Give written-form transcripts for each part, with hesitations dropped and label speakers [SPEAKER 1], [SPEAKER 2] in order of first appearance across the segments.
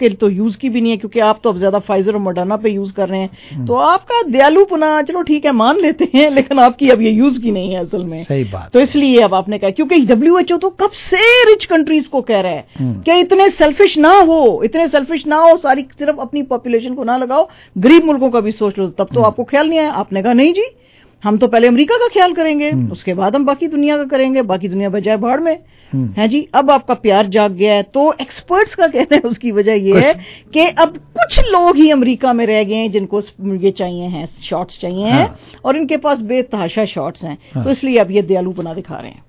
[SPEAKER 1] کے تو یوز کی بھی نہیں ہے کیونکہ آپ تو اب زیادہ فائزر اور موڈرنا پہ یوز کر رہے ہیں, تو آپ کا دیالو پنا چلو ٹھیک ہے مان لیتے ہیں, لیکن آپ کی اب یہ یوز کی نہیں ہے اصل میں.
[SPEAKER 2] صحیح بات.
[SPEAKER 1] تو اس لیے اب آپ نے کہا, کیونکہ WHO تو کب سے رچ کنٹریز کو کہہ رہا ہے کہ اتنے سیلفش نہ ہو, ساری صرف اپنی پاپولیشن کو نہ لگاؤ, غریب ملکوں کا بھی سوچ لو. تب تو آپ کو خیال نہیں آیا, آپ نے کہا نہیں جی ہم تو پہلے امریکہ کا خیال کریں گے, اس کے بعد ہم باقی دنیا کا کریں گے, باقی دنیا بجائے بھاڑ میں ہے جی. اب آپ کا پیار جاگ گیا ہے. تو ایکسپرٹس کا کہتے ہیں اس کی وجہ یہ ہے کہ اب کچھ لوگ ہی امریکہ میں رہ گئے ہیں جن کو یہ چاہیے ہیں, شارٹس چاہیے ہیں, اور ان کے پاس بے تحاشا شارٹس ہیں, تو اس لیے اب یہ دیالو پنا دکھا رہے ہیں.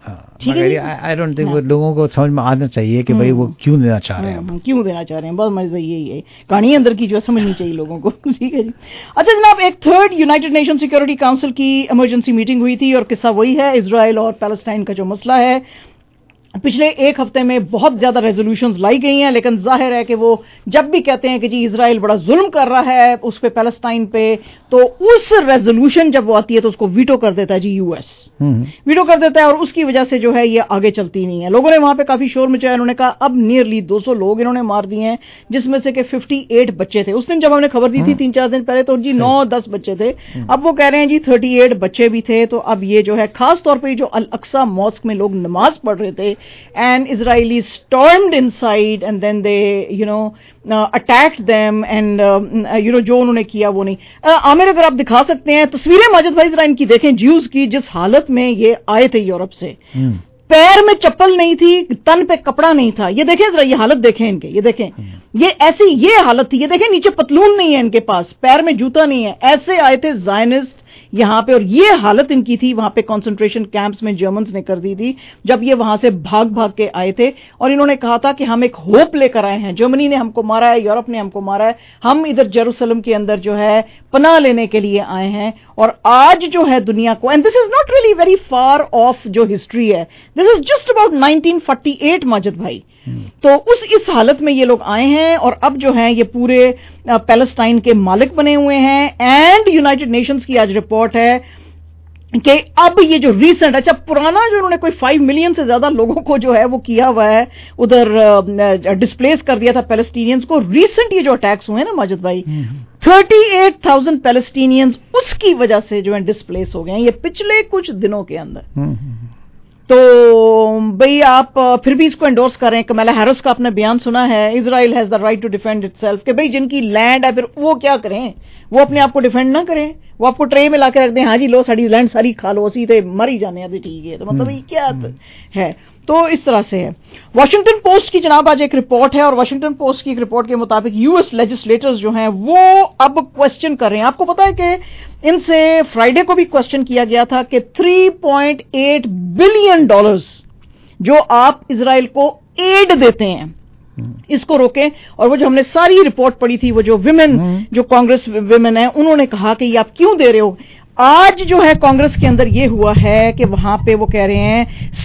[SPEAKER 2] آئی ڈونٹ تھنک لوگوں کو سمجھ میں آنا چاہیے کہ بھائی وہ کیوں دینا چاہ رہے ہیں,
[SPEAKER 1] بس مزہ یہی ہے, کہانی اندر کی جو ہے سمجھنی چاہیے لوگوں کو. ٹھیک ہے جی. اچھا جناب, ایک third united nation security council کی ایمرجنسی میٹنگ ہوئی تھی, اور قصہ وہی ہے اسرائیل اور پیلسٹائن کا جو مسئلہ ہے. پچھلے ایک ہفتے میں بہت زیادہ ریزولوشنز لائی گئی ہیں, لیکن ظاہر ہے کہ وہ جب بھی کہتے ہیں کہ جی اسرائیل بڑا ظلم کر رہا ہے اس پہ پیلسٹائن پہ, تو اس ریزولوشن جب وہ آتی ہے تو اس کو ویٹو کر دیتا ہے جی یو ایس, ویٹو کر دیتا ہے, اور اس کی وجہ سے جو ہے یہ آگے چلتی نہیں ہے. لوگوں نے وہاں پہ کافی شور مچایا, انہوں نے کہا اب نیئرلی 200 لوگ انہوں نے مار دیے ہیں, جس میں سے کہ 58 بچے تھے. اس دن جب ہم نے خبر دی تھی 3-4 دن پہلے تو جی 9-10 بچے تھے, اب وہ کہہ رہے ہیں جی 38 بچے بھی تھے. تو اب یہ جو ہے خاص طور پہ جو الاقصی ماسک میں لوگ نماز پڑھ رہے تھے, and Israelis stormed inside and then they attacked them and جو انہوں نے کیا وہ نہیں. عامر اگر آپ دکھا سکتے ہیں تصویریں ماجد بھائی ذرا ان کی دیکھیں, جیوز کی جس حالت میں یہ آئے تھے یورپ سے, پیر میں چپل نہیں تھی, تن پہ کپڑا نہیں تھا. یہ دیکھیں ذرا, یہ حالت دیکھیں ان کے, یہ دیکھیں یہ ایسی یہ حالت تھی. یہ دیکھیں نیچے پتلون نہیں ہے ان کے پاس, پیر میں جوتا نہیں ہے, ایسے آئے تھے زائنسٹ یہاں پہ, اور یہ حالت ان کی تھی. وہاں پہ کنسنٹریشن کیمپس میں جرمنز نے کر دی تھی جب یہ وہاں سے بھاگ کے آئے تھے, اور انہوں نے کہا تھا کہ ہم ایک ہوپ لے کر آئے ہیں, جرمنی نے ہم کو مارا ہے, یورپ نے ہم کو مارا ہے, ہم ادھر جیروسلم کے اندر جو ہے پناہ لینے کے لیے آئے ہیں. اور آج جو ہے دنیا کو, and this is not really very far off جو ہسٹری ہے, this is just about 1948 Majid بھائی. تو اس حالت میں یہ لوگ آئے ہیں, اور اب جو ہیں یہ پورے پیلسٹائن کے مالک بنے ہوئے ہیں. اینڈ یونائٹڈ نیشنز کی آج رپورٹ ہے کہ اب یہ جو ریسنٹ, اچھا پرانا جو انہوں نے کوئی 5 ملین سے زیادہ لوگوں کو جو ہے وہ کیا ہوا ہے ادھر ڈسپلیس کر دیا تھا پیلسٹینینز کو, ریسنٹ یہ جو اٹیکس ہوئے ہیں نا ماجد بھائی 38,000 پیلسٹینینز اس کی وجہ سے جو ہے ڈسپلیس ہو گئے ہیں یہ پچھلے کچھ دنوں کے اندر. تو بھئی آپ پھر بھی اس کو انڈورس کر رہے ہیں. کمیلا ہیرس کا آپ نے بیان سنا ہے, Israel has the right to defend itself, کہ بھئی جن کی لینڈ ہے پھر وہ کیا کریں, وہ اپنے آپ کو ڈیفینڈ نہ کریں, وہ آپ کو ٹرے میں لا کے رکھ دیں, ہاں جی لو ساری لینڈ ساری کھا لو, اسی تے مر ہی جانے ہیں, ٹھیک ہے. تو مطلب یہ کیا ہے, تو اس طرح سے ہے. واشنگٹن پوسٹ کی جناب آج ایک رپورٹ ہے, اور واشنگٹن پوسٹ کی ایک رپورٹ کے مطابق یو ایس لیجسلیٹرز جو ہیں وہ اب کوشچن کر رہے ہیں. آپ کو پتا ہے کہ ان سے فرائیڈے کو بھی کوشچن کیا گیا تھا کہ $3.8 بلین جو آپ اسرائیل کو ایڈ دیتے ہیں اس کو روکیں. اور وہ جو ہم نے ساری رپورٹ پڑھی تھی, وہ جو ویمن جو کانگریس ویمن ہیں انہوں نے کہا کہ یہ آپ کیوں دے رہے ہو. آج جو ہے کانگریس کے اندر یہ ہوا ہے کہ وہاں پہ وہ کہہ رہے ہیں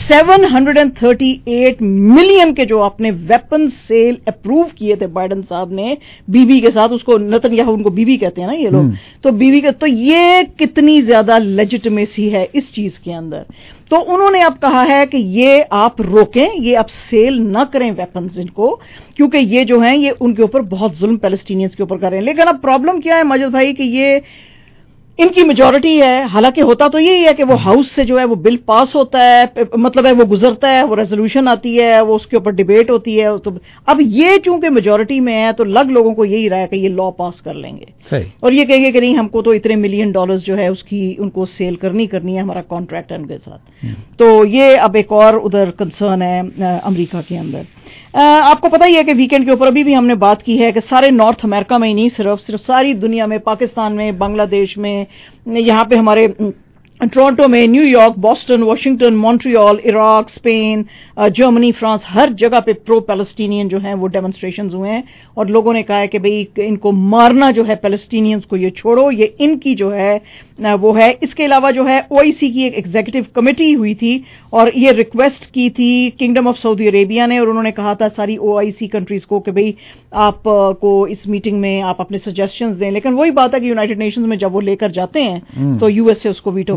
[SPEAKER 1] 738 ملین کے جو آپ نے ویپن سیل اپروو کیے تھے بائیڈن صاحب نے بی بی کے ساتھ, اس کو نتنیاہو ان کو بی بی کہتے ہیں نا یہ لوگ, تو بی بی کا, تو یہ کتنی زیادہ لیجٹمیسی ہے اس چیز کے اندر. تو انہوں نے اب کہا ہے کہ یہ آپ روکیں, یہ آپ سیل نہ کریں ویپنز ان کو, کیونکہ یہ جو ہیں یہ ان کے اوپر بہت ظلم پیلسٹینینز کے اوپر کر رہے ہیں. لیکن اب پرابلم کیا ہے ماجد بھائی کہ یہ ان کی میجورٹی ہے, حالانکہ ہوتا تو یہی ہے کہ وہ ہاؤس سے جو ہے وہ بل پاس ہوتا ہے, مطلب ہے وہ گزرتا ہے, وہ ریزولوشن آتی ہے, وہ اس کے اوپر ڈیبیٹ ہوتی ہے. تو اب یہ چونکہ میجورٹی میں ہے تو لوگوں کو یہی رہا ہے کہ یہ لا پاس کر لیں گے اور یہ کہیں گے کہ نہیں ہم کو تو اتنے $1 ملین جو ہے اس کی ان کو سیل کرنی ہے, ہمارا کانٹریکٹ ہے ان کے ساتھ. تو یہ اب ایک اور ادھر کنسرن ہے امریکہ کے اندر. آپ کو پتہ ہی ہے کہ ویکینڈ کے اوپر ابھی بھی ہم نے بات کی ہے کہ سارے نارتھ امریکہ میں ہی نہیں, صرف ساری دنیا میں, پاکستان میں, بنگلہ دیش میں, یہاں پہ ہمارے ٹورنٹو میں, نیو یارک, بoston, Washington, Montreal, Iraq, Spain, Germany, France, ہر جگہ پہ پرو پیلسٹینین جو ہیں وہ ڈیمونسٹریشنز ہوئے ہیں, اور لوگوں نے کہا ہے کہ بھئی ان کو مارنا جو ہے پیلسٹینینز کو یہ چھوڑو, یہ ان کی جو ہے وہ ہے. اس کے علاوہ جو ہے OIC کی ایک ایگزیکٹو کمیٹی ہوئی تھی اور یہ ریکویسٹ کی تھی کنگڈم آف سعودی عربیہ نے, اور انہوں نے کہا تھا ساری OIC کنٹریز کو کہ بھئی آپ کو اس میٹنگ میں آپ اپنے سجیشنز دیں. لیکن وہی بات ہے کہ یونائٹڈ نیشنز میں جب وہ لے کر جاتے ہیں تو US سے اس کو ویٹو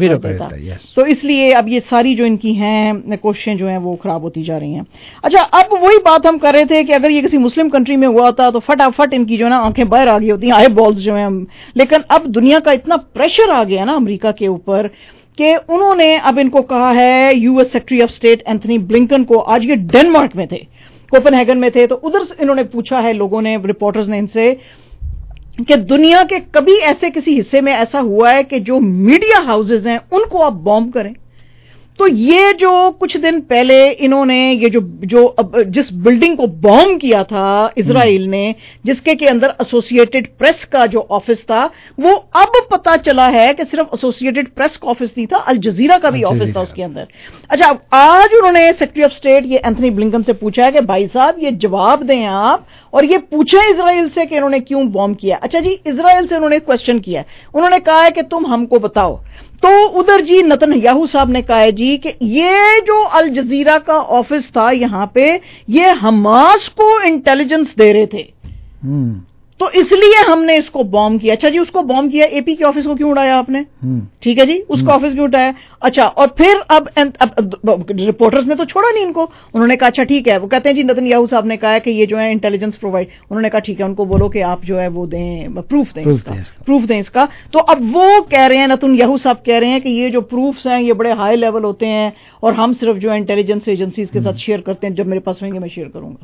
[SPEAKER 1] देता, तो इसलिए अब ये सारी जो इनकी हैं कोशिशें जो हैं वो खराब होती जा रही हैं। अच्छा, अब वही बात हम कर रहे थे कि अगर ये किसी मुस्लिम कंट्री में हुआ होता तो फटाफट इनकी जो है ना आंखें बाहर आ गई होती, आई बॉल्स जो हैं। लेकिन अब दुनिया का इतना प्रेशर आ गया ना अमेरिका के ऊपर कि उन्होंने अब इनको कहा है, US secretary of state Anthony Blinken को, आज ये डेनमार्क में थे, कोपेनहेगन में थे, तो उधर से इन्होंने पूछा है, लोगों ने, रिपोर्टर्स ने इनसे, कि दुनिया के कभी ऐसे किसी हिस्से में ऐसा हुआ है कि जो मीडिया हाउसेज हैं उनको आप बॉम्ब करें? तो ये जो कुछ दिन पहले इन्होंने ये जिस बिल्डिंग को बॉम्ब किया था इजराइल ने, जिसके के अंदर एसोसिएटेड प्रेस का जो ऑफिस था, वो अब पता चला है कि सिर्फ एसोसिएटेड प्रेस का ऑफिस नहीं था, अल जजीरा का भी ऑफिस था उसके अंदर। अच्छा, आज उन्होंने सेक्रेटरी ऑफ स्टेट ये एंथनी ब्लिंकन से पूछा है कि भाई साहब ये जवाब दें आप, और ये पूछें इजराइल से कि इन्होंने क्यों बॉम्ब किया। अच्छा जी, इजराइल से उन्होंने क्वेश्चन किया, उन्होंने कहा है कि तुम हमको बताओ। तो उधर जी नेतन्याहू साहब ने कहा है जी कि ये जो अल जजीरा का ऑफिस था यहां पे, ये हमास को इंटेलिजेंस दे रहे थे, तो इसलिए हमने इसको बॉम्ब किया। अच्छा जी, उसको बॉम्ब किया, एपी के ऑफिस को क्यों उड़ाया आपने? ठीक है जी, उसका ऑफिस क्यों उठाया? अच्छा, और फिर अब रिपोर्टर्स ने तो छोड़ा नहीं इनको, उन्होंने कहा अच्छा ठीक है, वो कहते हैं जी नेतन्याहू साहब ने कहा है कि ये जो है इंटेलिजेंस प्रोवाइड, उन्होंने कहा ठीक है, उनको बोलो कि आप जो है वो दें, प्रूफ दें इसका। तो अब वो कह रहे हैं, नेतन्याहू साहब कह रहे हैं कि ये जो प्रूफ्स हैं ये बड़े हाई लेवल होते हैं और हम सिर्फ जो है इंटेलिजेंस एजेंसीज के साथ शेयर करते हैं, जब मेरे पास होंगे मैं शेयर करूंगा।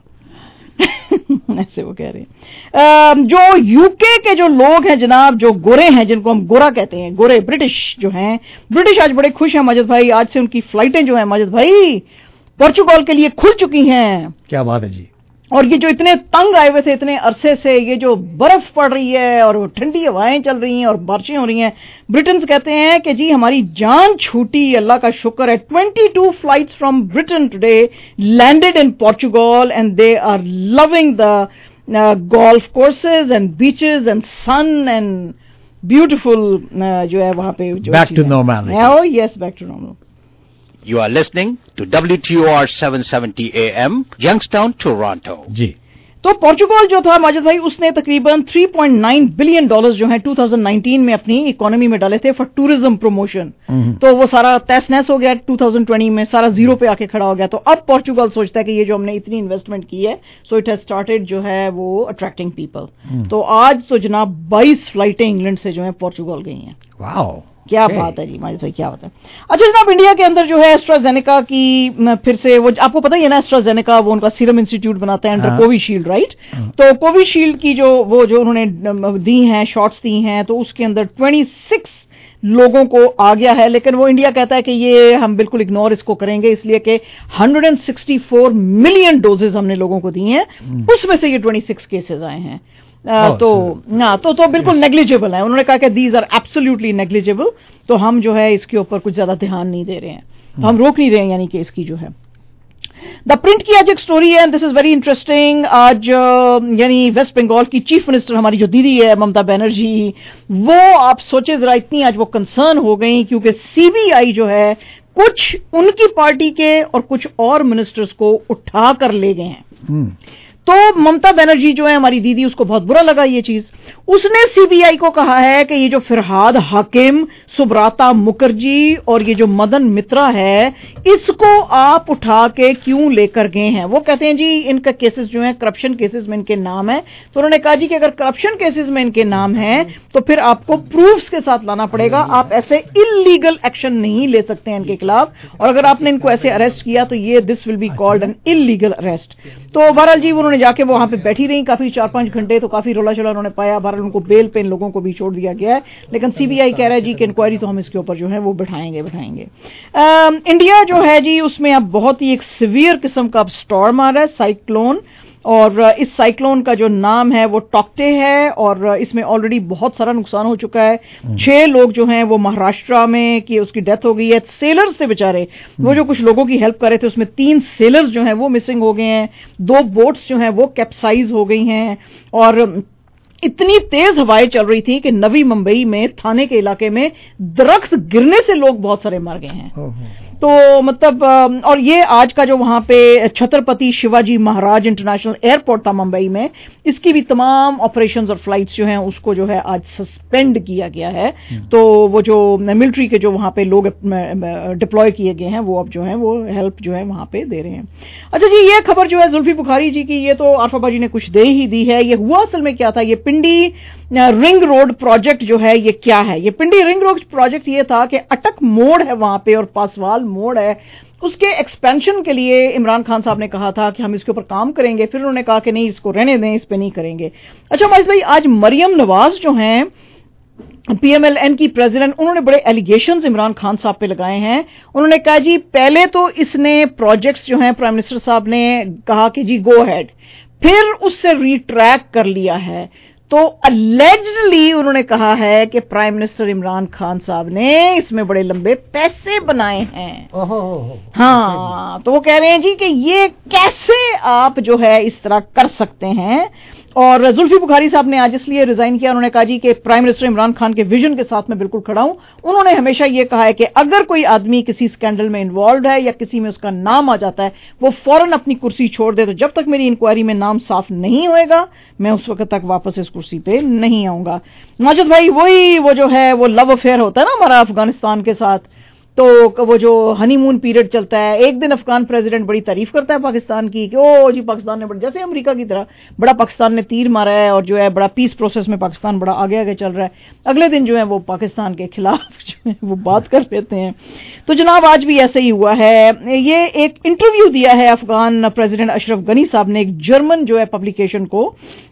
[SPEAKER 1] ऐसे वो कह रहे हैं। जो यूके के जो लोग हैं जनाब, जो गोरे हैं, जिनको हम गोरा कहते हैं, गोरे ब्रिटिश जो हैं, ब्रिटिश आज बड़े खुश हैं माजिद भाई, आज से उनकी फ्लाइटें जो हैं माजिद भाई पोर्चुगल के लिए खुल चुकी हैं।
[SPEAKER 2] क्या बात है जी।
[SPEAKER 1] और ये जो इतने तंग आए हुए थे इतने अरसे से, ये जो बर्फ पड़ रही है और ठंडी हवाएं चल रही हैं और बारिशें हो रही हैं, ब्रिटेन्स कहते हैं कि जी हमारी जान छूटी, अल्लाह का शुक्र है। 22 flights from Britain today landed in Portugal and they are loving the golf courses and beaches and sun and beautiful जो है वहां पे
[SPEAKER 2] back to normal.
[SPEAKER 1] Oh yes, back to normal.
[SPEAKER 3] You are listening to WTOR 770 AM, Youngstown, Toronto.
[SPEAKER 2] जी।
[SPEAKER 1] तो Portugal जो था माजिद भाई, उसने तकरीबन $3.9 बिलियन जो है 2019 में अपनी इकोनॉमी में डाले थे फॉर टूरिज्म प्रमोशन। तो वो सारा तहस नहस हो गया 2020 में, सारा जीरो पे आके खड़ा हो गया। तो अब पोर्चुगल सोचता है कि ये जो हमने इतनी इन्वेस्टमेंट की है, सो इट हैज स्टार्टेड जो है वो अट्रैक्टिंग पीपल। तो आज तो जनाब 22 फ्लाइटें इंग्लैंड से जो है पोर्चुगल गई हैं।
[SPEAKER 2] वाओ,
[SPEAKER 1] क्या बात है जी माजिद भाई, क्या बात है। अच्छा जनाब, इंडिया के अंदर जो है एस्ट्राजेनेका की फिर से, वो आपको पता ही है ना, एस्ट्राजेनेका वो उनका सीरम इंस्टीट्यूट बनाता है अंडर कोविशील्ड, राइट? तो कोविशील्ड की जो उन्होंने दी हैं, शॉट्स दी हैं, तो उसके अंदर 26 लोगों को आ गया है। लेकिन वो इंडिया कहता है कि ये हम बिल्कुल इग्नोर इसको करेंगे, इसलिए कि 164 मिलियन डोजेज हमने लोगों को दी हैं, उसमें से ये 26 केसेस आए हैं। तो बिल्कुल नेग्लिजिबल है। उन्होंने कहा कि दीज आर एब्सोल्युटली नेग्लिजिबल, तो हम जो है इसके ऊपर कुछ ज्यादा ध्यान नहीं दे रहे हैं, हम रोक नहीं रहे हैं, यानी कि इसकी जो है। द प्रिंट की आज एक स्टोरी है, दिस इज वेरी इंटरेस्टिंग। आज यानी वेस्ट बंगाल की चीफ मिनिस्टर हमारी जो दीदी है ममता बनर्जी, वो आप सोचे जरा, इतनी आज वो कंसर्न हो गई क्योंकि सीबीआई जो है कुछ उनकी पार्टी के और कुछ और मिनिस्टर्स को उठा कर ले गए हैं। तो ममता बनर्जी जो है हमारी दीदी, उसको बहुत बुरा लगा ये चीज। उसने सीबीआई को कहा है कि ये जो फिरहाद हाकिम, सुब्राता मुखर्जी और ये जो मदन मित्रा है, इसको आप उठा के क्यों लेकर गए हैं? वो कहते हैं जी इनका केसेस जो है करप्शन केसेस में इनके नाम है। तो उन्होंने कहा जी कि अगर करप्शन केसेस में इनके नाम है तो फिर आपको प्रूफ्स के साथ लाना पड़ेगा, आप ऐसे इलीगल एक्शन नहीं ले सकते हैं इनके खिलाफ, और अगर आपने इनको ऐसे अरेस्ट किया तो ये this will be called an illegal arrest. तो बहरहाल जी उन्होंने जाके वो वहां पे बैठी रही काफी 4-5 घंटे, तो काफी रोला शोला उन्होंने पाया। बहरहाल उनको बेल पे इन लोगों को भी छोड़ दिया गया है, लेकिन सीबीआई कह रहा है जी कि इंक्वायरी तो हम इसके ऊपर जो है वो बिठाएंगे। इंडिया जो है जी उसमें अब बहुत ही एक सीवियर किस्म का अब स्टॉर्म आ रहा है, साइक्लोन, और इस साइक्लोन का जो नाम है वो टॉक्टे है, और इसमें ऑलरेडी बहुत सारा नुकसान हो चुका है। 6 लोग जो हैं वो महाराष्ट्र में कि उसकी डेथ हो गई है। सेलर्स थे बेचारे, वो जो कुछ लोगों की हेल्प कर रहे थे, उसमें 3 सेलर्स जो हैं वो मिसिंग हो गए हैं, 2 बोट्स जो हैं वो कैप्साइज हो गई हैं, और इतनी तेज हवाएं चल रही थी कि नवी मुंबई में थाने के इलाके में दरख्त गिरने से लोग बहुत सारे मर गए हैं। تو مطلب اور یہ آج کا جو وہاں پہ چھترپتی شیواجی مہاراج انٹرنیشنل ایئرپورٹ تھا ممبئی میں، اس کی بھی تمام آپریشنز اور فلائٹس جو ہیں اس کو جو ہے آج سسپینڈ کیا گیا ہے. تو وہ جو ملٹری کے جو وہاں پہ لوگ ڈپلوائے کیے گئے ہیں وہ اب جو ہیں وہ ہیلپ جو ہے وہاں پہ دے رہے ہیں. اچھا جی، یہ خبر جو ہے زلفی بخاری جی کی، یہ تو عارفہ باجی نے کچھ دے ہی دی ہے. یہ ہوا اصل میں کیا تھا، یہ پنڈی رنگ روڈ پروجیکٹ جو ہے یہ کیا ہے؟ یہ پنڈی رنگ روڈ پروجیکٹ یہ تھا کہ اٹک موڑ ہے وہاں پہ اور پاسوال موڑ ہے، اس کے ایکسپینشن کے لیے عمران خان صاحب نے کہا تھا کہ ہم اس کے اوپر کام کریں گے. پھر انہوں نے کہا کہ نہیں، اس کو رہنے دیں، اس پہ نہیں کریں گے. اچھا ماجد بھائی، آج مریم نواز جو ہیں پی ایم ایل این کی پریزیڈنٹ، انہوں نے بڑے ایلیگیشنز عمران خان صاحب پہ لگائے ہیں. انہوں نے کہا جی پہلے تو اس نے پروجیکٹس جو ہیں پرائم منسٹر صاحب نے کہا کہ جی گو ہیڈ، پھر اس سے ریٹریک کر لیا ہے. تو الیجڈلی انہوں نے کہا ہے کہ پرائم منسٹر عمران خان صاحب نے اس میں بڑے لمبے پیسے بنائے ہیں. ہاں، تو وہ کہہ رہے ہیں جی کہ یہ کیسے آپ جو ہے اس طرح کر سکتے ہیں. اور زلفی بخاری صاحب نے آج اس لیے ریزائن کیا، انہوں نے کہا جی کہ پرائم منسٹر عمران خان کے ویژن کے ساتھ میں بالکل کھڑا ہوں. انہوں نے ہمیشہ یہ کہا ہے کہ اگر کوئی آدمی کسی اسکینڈل میں انوالوڈ ہے یا کسی میں اس کا نام آ جاتا ہے، وہ فوراً اپنی کرسی چھوڑ دے. تو جب تک میری انکوائری میں نام صاف نہیں ہوئے گا، میں اس وقت تک واپس اس کرسی پہ نہیں آؤں گا. ماجد بھائی، وہ جو ہے وہ لو افیئر ہوتا ہے نا ہمارا افغانستان کے ساتھ، تو وہ جو ہنی مون پیریڈ چلتا ہے، ایک دن افغان پریزیڈنٹ بڑی تعریف کرتا ہے پاکستان کی کہ او جی پاکستان نے جیسے امریکہ کی طرح بڑا پاکستان نے تیر مارا ہے اور جو ہے بڑا پیس پروسیس میں پاکستان بڑا آگے آگے چل رہا ہے. اگلے دن جو ہے وہ پاکستان کے خلاف جو ہے وہ بات کر لیتے ہیں. تو جناب آج بھی ایسے ہی ہوا ہے. یہ ایک انٹرویو دیا ہے افغان پریزیڈنٹ اشرف غنی صاحب نے ایک جرمن جو ہے پبلیکیشن کو،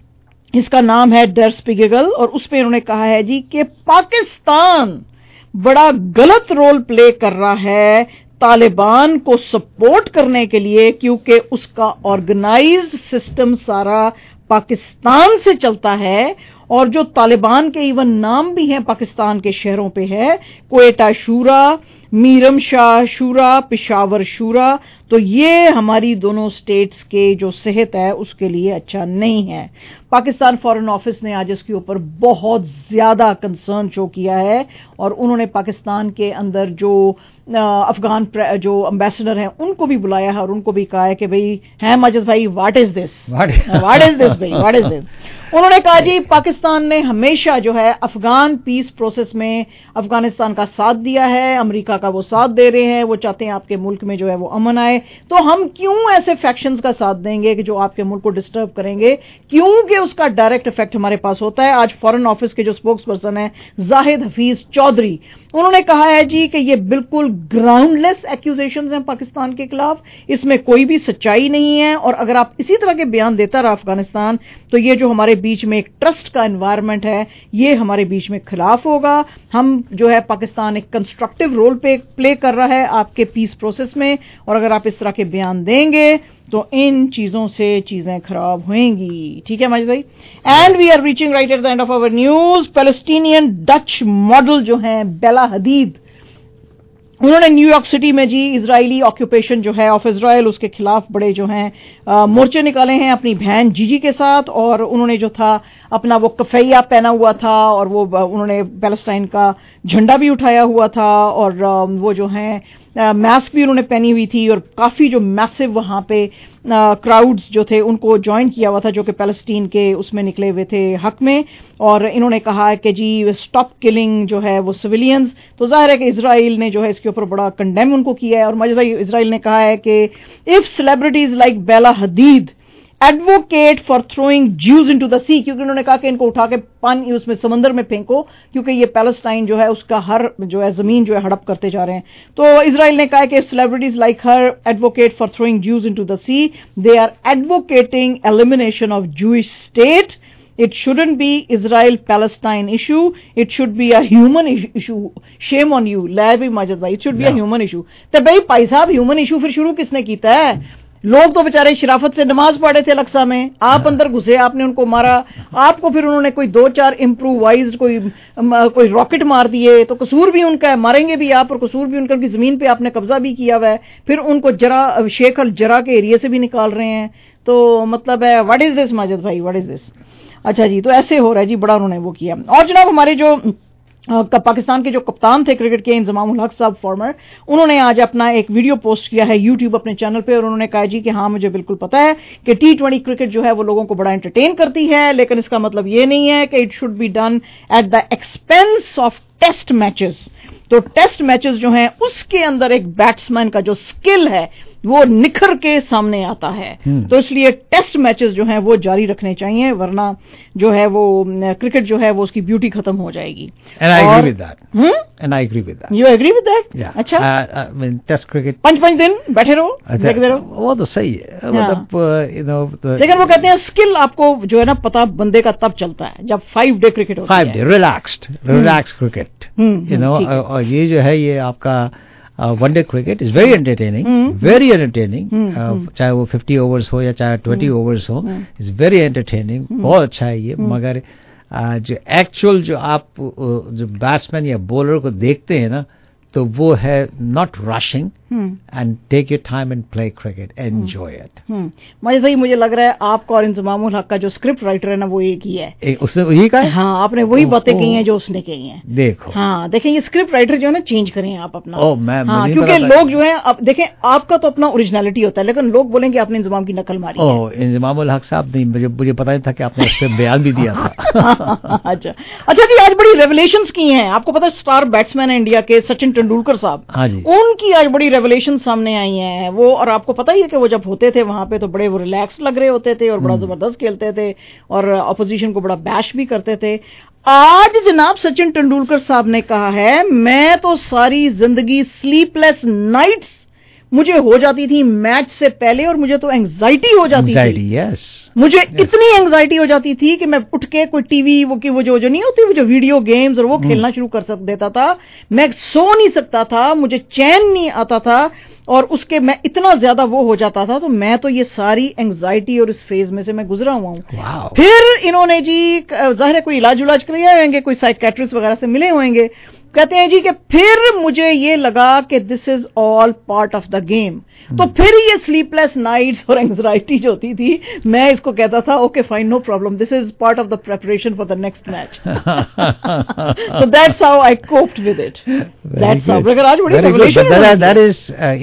[SPEAKER 1] اس کا نام ہے ڈر اسپیگل، اور اس پہ انہوں نے کہا ہے جی کہ پاکستان بڑا غلط رول پلے کر رہا ہے طالبان کو سپورٹ کرنے کے لیے، کیونکہ اس کا آرگنائزڈ سسٹم سارا پاکستان سے چلتا ہے. اور جو طالبان کے ایون نام بھی ہیں پاکستان کے شہروں پہ ہے، کوئٹہ شورا، میرم شاہ شورا، پشاور شورا. تو یہ ہماری دونوں سٹیٹس کے جو صحت ہے اس کے لیے اچھا نہیں ہے. پاکستان فارن آفس نے آج اس کے اوپر بہت زیادہ کنسرن شو کیا ہے، اور انہوں نے پاکستان کے اندر جو افغان جو امبیسڈر ہیں ان کو بھی بلایا ہے اور ان کو بھی کہا ہے کہ بھئی ہیں ماجد بھائی، واٹ از دس بھائی، واٹ از دس. انہوں نے کہا جی پاکستان نے ہمیشہ جو ہے افغان پیس پروسیس میں افغانستان کا ساتھ دیا ہے، امریکہ کا وہ ساتھ دے رہے ہیں، وہ چاہتے ہیں آپ کے ملک میں جو ہے وہ امن آئے. تو ہم کیوں ایسے فیکشنز کا ساتھ دیں گے کہ جو آپ کے ملک کو ڈسٹرب کریں گے، کیونکہ اس کا ڈائریکٹ افیکٹ ہمارے پاس ہوتا ہے. آج فارن آفس کے جو اسپوکس پرسن ہیں زاہد حفیظ چودھری، انہوں نے کہا ہے جی کہ یہ بالکل گراؤنڈ لیس ایکوزیشنز ہیں پاکستان کے خلاف، اس میں کوئی بھی سچائی نہیں ہے. اور اگر آپ اسی طرح کے بیان دیتا رہا افغانستان، تو یہ جو ہمارے بیچ میں ایک ٹرسٹ کا انوائرمنٹ ہے یہ ہمارے بیچ میں خلاف ہوگا. ہم جو ہے پاکستان ایک کنسٹرکٹیو رول پلے کر رہا ہے آپ کے پیس پروسیس میں، اور اگر آپ اس طرح کے بیان دیں گے تو ان چیزوں سے چیزیں خراب ہوئیں گی. ٹھیک ہے ماجد بھائی. And we are reaching right at the end of our news. Palestinian Dutch model جو ہیں بیلا حدید، انہوں نے نیو یارک سٹی میں جی اسرائیلی آکوپیشن جو ہے آف اسرائیل اس کے خلاف بڑے جو ہیں مورچے نکالے ہیں اپنی بہن جی کے ساتھ. اور انہوں نے جو تھا اپنا وہ کفیہ پہنا ہوا تھا، اور وہ انہوں نے پیلسٹائن کا جھنڈا بھی اٹھایا ہوا تھا، اور وہ جو ہیں ماسک بھی انہوں نے پہنی ہوئی تھی، اور کافی جو میسو وہاں پہ کراؤڈز جو تھے ان کو جوائن کیا ہوا تھا جو کہ پیلسٹین کے اس میں نکلے ہوئے تھے حق میں. اور انہوں نے کہا کہ جی اسٹاپ کلنگ جو ہے وہ سویلینز. تو ظاہر ہے کہ اسرائیل نے جو ہے اس کے اوپر بڑا کنڈیم ان کو کیا ہے. اور ماجد بھائی اسرائیل نے کہا ہے کہ if celebrities like Bella Hadid advocate for throwing Jews into the sea, کیونکہ انہوں نے کہا کہ ان کو اٹھا کے پانی اس میں سمندر میں پھینکو، کیونکہ یہ پیلسٹائن جو ہے اس کا ہر جو ہے زمین جو ہے ہڑپ کرتے جا رہے ہیں. تو اسرائیل نے کہا کہ celebrities like her advocate for throwing Jews into the sea, they are advocating elimination of Jewish state. It shouldn't be Israel-Palestine issue. It should be a human issue. Shame on you. لے بھی ماجد بھائی, it should be a human issue. تو بھائی بھائی صاحب human issue پھر شروع کس نے کیتا ہے؟ لوگ تو بیچارے شرافت سے نماز پڑھے تھے الاقصی میں, آپ اندر گھسے, آپ نے ان کو مارا, آپ کو پھر انہوں نے کوئی 2-4 امپرووائزڈ کوئی راکٹ مار دیے, تو قصور بھی ان کا ہے, ماریں گے بھی آپ, اور قصور بھی ان کا, ان کی زمین پہ آپ نے قبضہ بھی کیا ہوا ہے, پھر ان کو شیخ الجرا کے ایریے سے بھی نکال رہے ہیں. تو مطلب ہے واٹ از دس ماجد بھائی, واٹ از دس. اچھا جی, تو ایسے ہو رہا ہے جی, بڑا انہوں نے وہ کیا. اور جناب ہمارے جو पाकिस्तान के जो कप्तान थे क्रिकेट के इंजमाम उल हक साहब फॉर्मर, उन्होंने आज अपना एक वीडियो पोस्ट किया है यूट्यूब अपने चैनल पे और उन्होंने कहा जी कि हाँ मुझे बिल्कुल पता है कि T20 क्रिकेट जो है वो लोगों को बड़ा एंटरटेन करती है, लेकिन इसका मतलब ये नहीं है कि it should be done at the expense of test matches. तो टेस्ट मैचेस जो हैं उसके अंदर एक बैट्समैन का जो स्किल है वो निखर के सामने आता है, तो इसलिए टेस्ट मैचेस जो हैं वो जारी रखने चाहिए, वरना जो है वो क्रिकेट जो है वो उसकी ब्यूटी खत्म हो जाएगी।
[SPEAKER 2] And I agree with that. And I agree with that.
[SPEAKER 1] You agree with that?
[SPEAKER 2] Yeah.
[SPEAKER 1] अच्छा,
[SPEAKER 2] I mean, टेस्ट क्रिकेट
[SPEAKER 1] 5 दिन बैठे रहो देखते रहो,
[SPEAKER 2] वो तो सही है, मतलब
[SPEAKER 1] लेकिन वो कहते हैं स्किल आपको जो है ना पता बंदे का तब चलता है जब 5 डे क्रिकेट होती है।
[SPEAKER 2] 5 डे रिलैक्स क्रिकेट, और ये जो है ये आपका one day cricket is very entertaining, very entertaining, चाहे वो 50 ओवर्स हो या चाहे 20 ओवर्स हो, इज वेरी एंटरटेनिंग, बहुत अच्छा है ये। मगर जो एक्चुअल जो आप जो बैट्समैन या बॉलर को देखते हैं ना, तो वो है not rushing and take your time and play cricket, enjoy it.
[SPEAKER 1] मुझे लग रहा है आपका और इंजमाम उल हक का जो स्क्रिप्ट राइटर है ना वो एक ही है,
[SPEAKER 2] उसने वही कहा है।
[SPEAKER 1] हाँ, आपने वही बातें कही हैं जो उसने कही हैं।
[SPEAKER 2] देखो,
[SPEAKER 1] हाँ देखें, ये स्क्रिप्ट राइटर जो है ना चेंज करें आप अपना।
[SPEAKER 2] हाँ,
[SPEAKER 1] क्योंकि लोग जो है अब देखें, आपका तो अपना ओरिजिनलिटी होता है, लेकिन लोग बोलेंगे आपने इंजमाम की नकल मारी है।
[SPEAKER 2] इंजमाम उल हक साहब नहीं, मुझे पता नहीं था कि आपने इस पे बयान भी दिया था।
[SPEAKER 1] अच्छा जी, आज बड़ी रेवलेशंस की हैं। आपको पता है स्टार बैट्समैन है इंडिया के सचिन तेंदुलकर साहब,
[SPEAKER 2] हाँ जी,
[SPEAKER 1] उनकी आज बड़ी रेवलेशन सामने आई हैं वो। और आपको पता ही है कि वो जब होते थे वहां पे तो बड़े वो रिलैक्स लग रहे होते थे और बड़ा जबरदस्त खेलते थे और अपोजिशन को बड़ा बैश भी करते थे। आज जनाब सचिन तेंदुलकर साहब ने कहा है, मैं तो सारी जिंदगी स्लीपलेस नाइट्स मुझे हो जाती थी मैच से पहले और मुझे तो एंग्जाइटी हो जाती थी।
[SPEAKER 2] yes.
[SPEAKER 1] मुझे इतनी एंग्जाइटी हो जाती थी कि मैं उठ के कोई टीवी वो जो नहीं होती वो जो वीडियो गेम्स और वो खेलना शुरू कर देता था। मैं सो नहीं सकता था, मुझे चैन नहीं आता था और उसके मैं इतना ज्यादा वो हो जाता था। तो मैं तो ये सारी एंग्जाइटी और इस फेज में से मैं गुजरा हुआ हूं। फिर इन्होंने जी जाहिर है कोई इलाज किए होंगे, कोई साइकेट्रिस्ट वगैरह से मिले होंगे, कहते हैं जी कि फिर मुझे ये लगा कि this is all part of the game. तो फिर ये स्लीपलेस नाइट्स और एंग्जाइटी जो होती थी, मैं इसको कहता था okay fine, no problem, this is part of the preparation for the next match. So that's how I coped with it. That's how. Because आज बड़ी revelation है।
[SPEAKER 2] That is,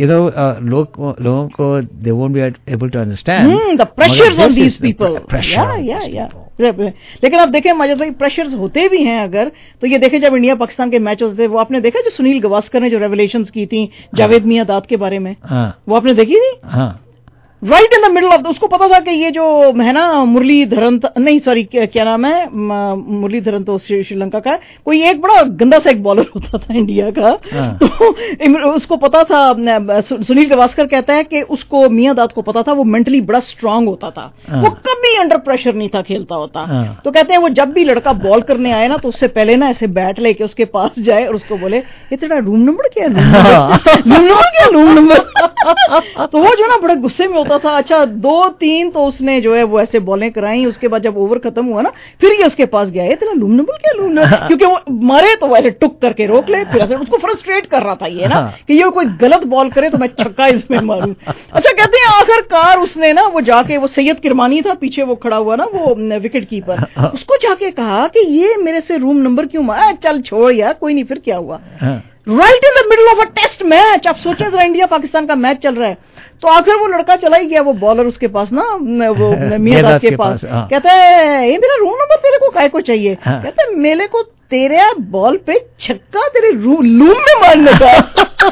[SPEAKER 2] लोगों को they won't be able to understand.
[SPEAKER 1] The pressures on these people. Yeah. लेकिन अब देखें मजा भाई, प्रेशर्स होते भी हैं अगर, तो ये देखें जब इंडिया पाकिस्तान के मैच होते थे, वो आपने देखा जो सुनील गावस्कर ने जो रेवलेशंस की थी जावेद मियांदाद के बारे में, वो आपने देखी थी? Right in the middle of, उसको पता था कि ये जो है ना मुरलीधरन, नहीं सॉरी क्या नाम है, मुरलीधरन तो श्रीलंका का, कोई एक बड़ा गंदा सा एक बॉलर होता था इंडिया का, तो उसको पता था। सुनील गावस्कर कहता है कि उसको मियांदाद को पता था, वो मेंटली बड़ा स्ट्रांग होता था, वो कभी अंडर प्रेशर नहीं था खेलता होता। तो कहते हैं वो जब भी लड़का बॉल करने आए ना तो उससे पहले ना ऐसे बैट लेके उसके पास जाए और उसको बोले ये तेरा रूम नंबर क्या है, रूम नंबर। तो वो जो ना बड़े गुस्से में था। अच्छा 2-3 तो उसने जो है वो ऐसे बॉलें कराई। उसके बाद जब ओवर खत्म हुआ ना, फिर ये उसके पास गया, ये तेरा लूम नंबर क्या, लूम नंबर, क्योंकि वो मारे तो वैसे टुक करके रोक ले, फिर ऐसे उसको फ्रस्ट्रेट कर रहा था ये ना कि ये कोई गलत बॉल करे तो मैं छक्का इसमें मारूं। अच्छा कहते हैं आखिरकार उसने ना वो जाके, वो सैयद किरमानी था पीछे वो खड़ा हुआ ना, वो विकेट कीपर, उसको जाके कहा कि ये मेरे से रूम नंबर क्यों मारा, चल छोड़ यार कोई नहीं, फिर क्या हुआ। Right in the middle of a test match, आप सोचें जरा इंडिया पाकिस्तान का मैच चल रहा है, तो आखिर वो लड़का चला ही गया, वो बॉलर उसके पास ना, वो मियांदाद के पास, कहता है ये मेरा रूम नंबर तेरे को काहे को चाहिए, कहता है मेरे को तेरे बॉल पे छक्का तेरे लूम में मारने का।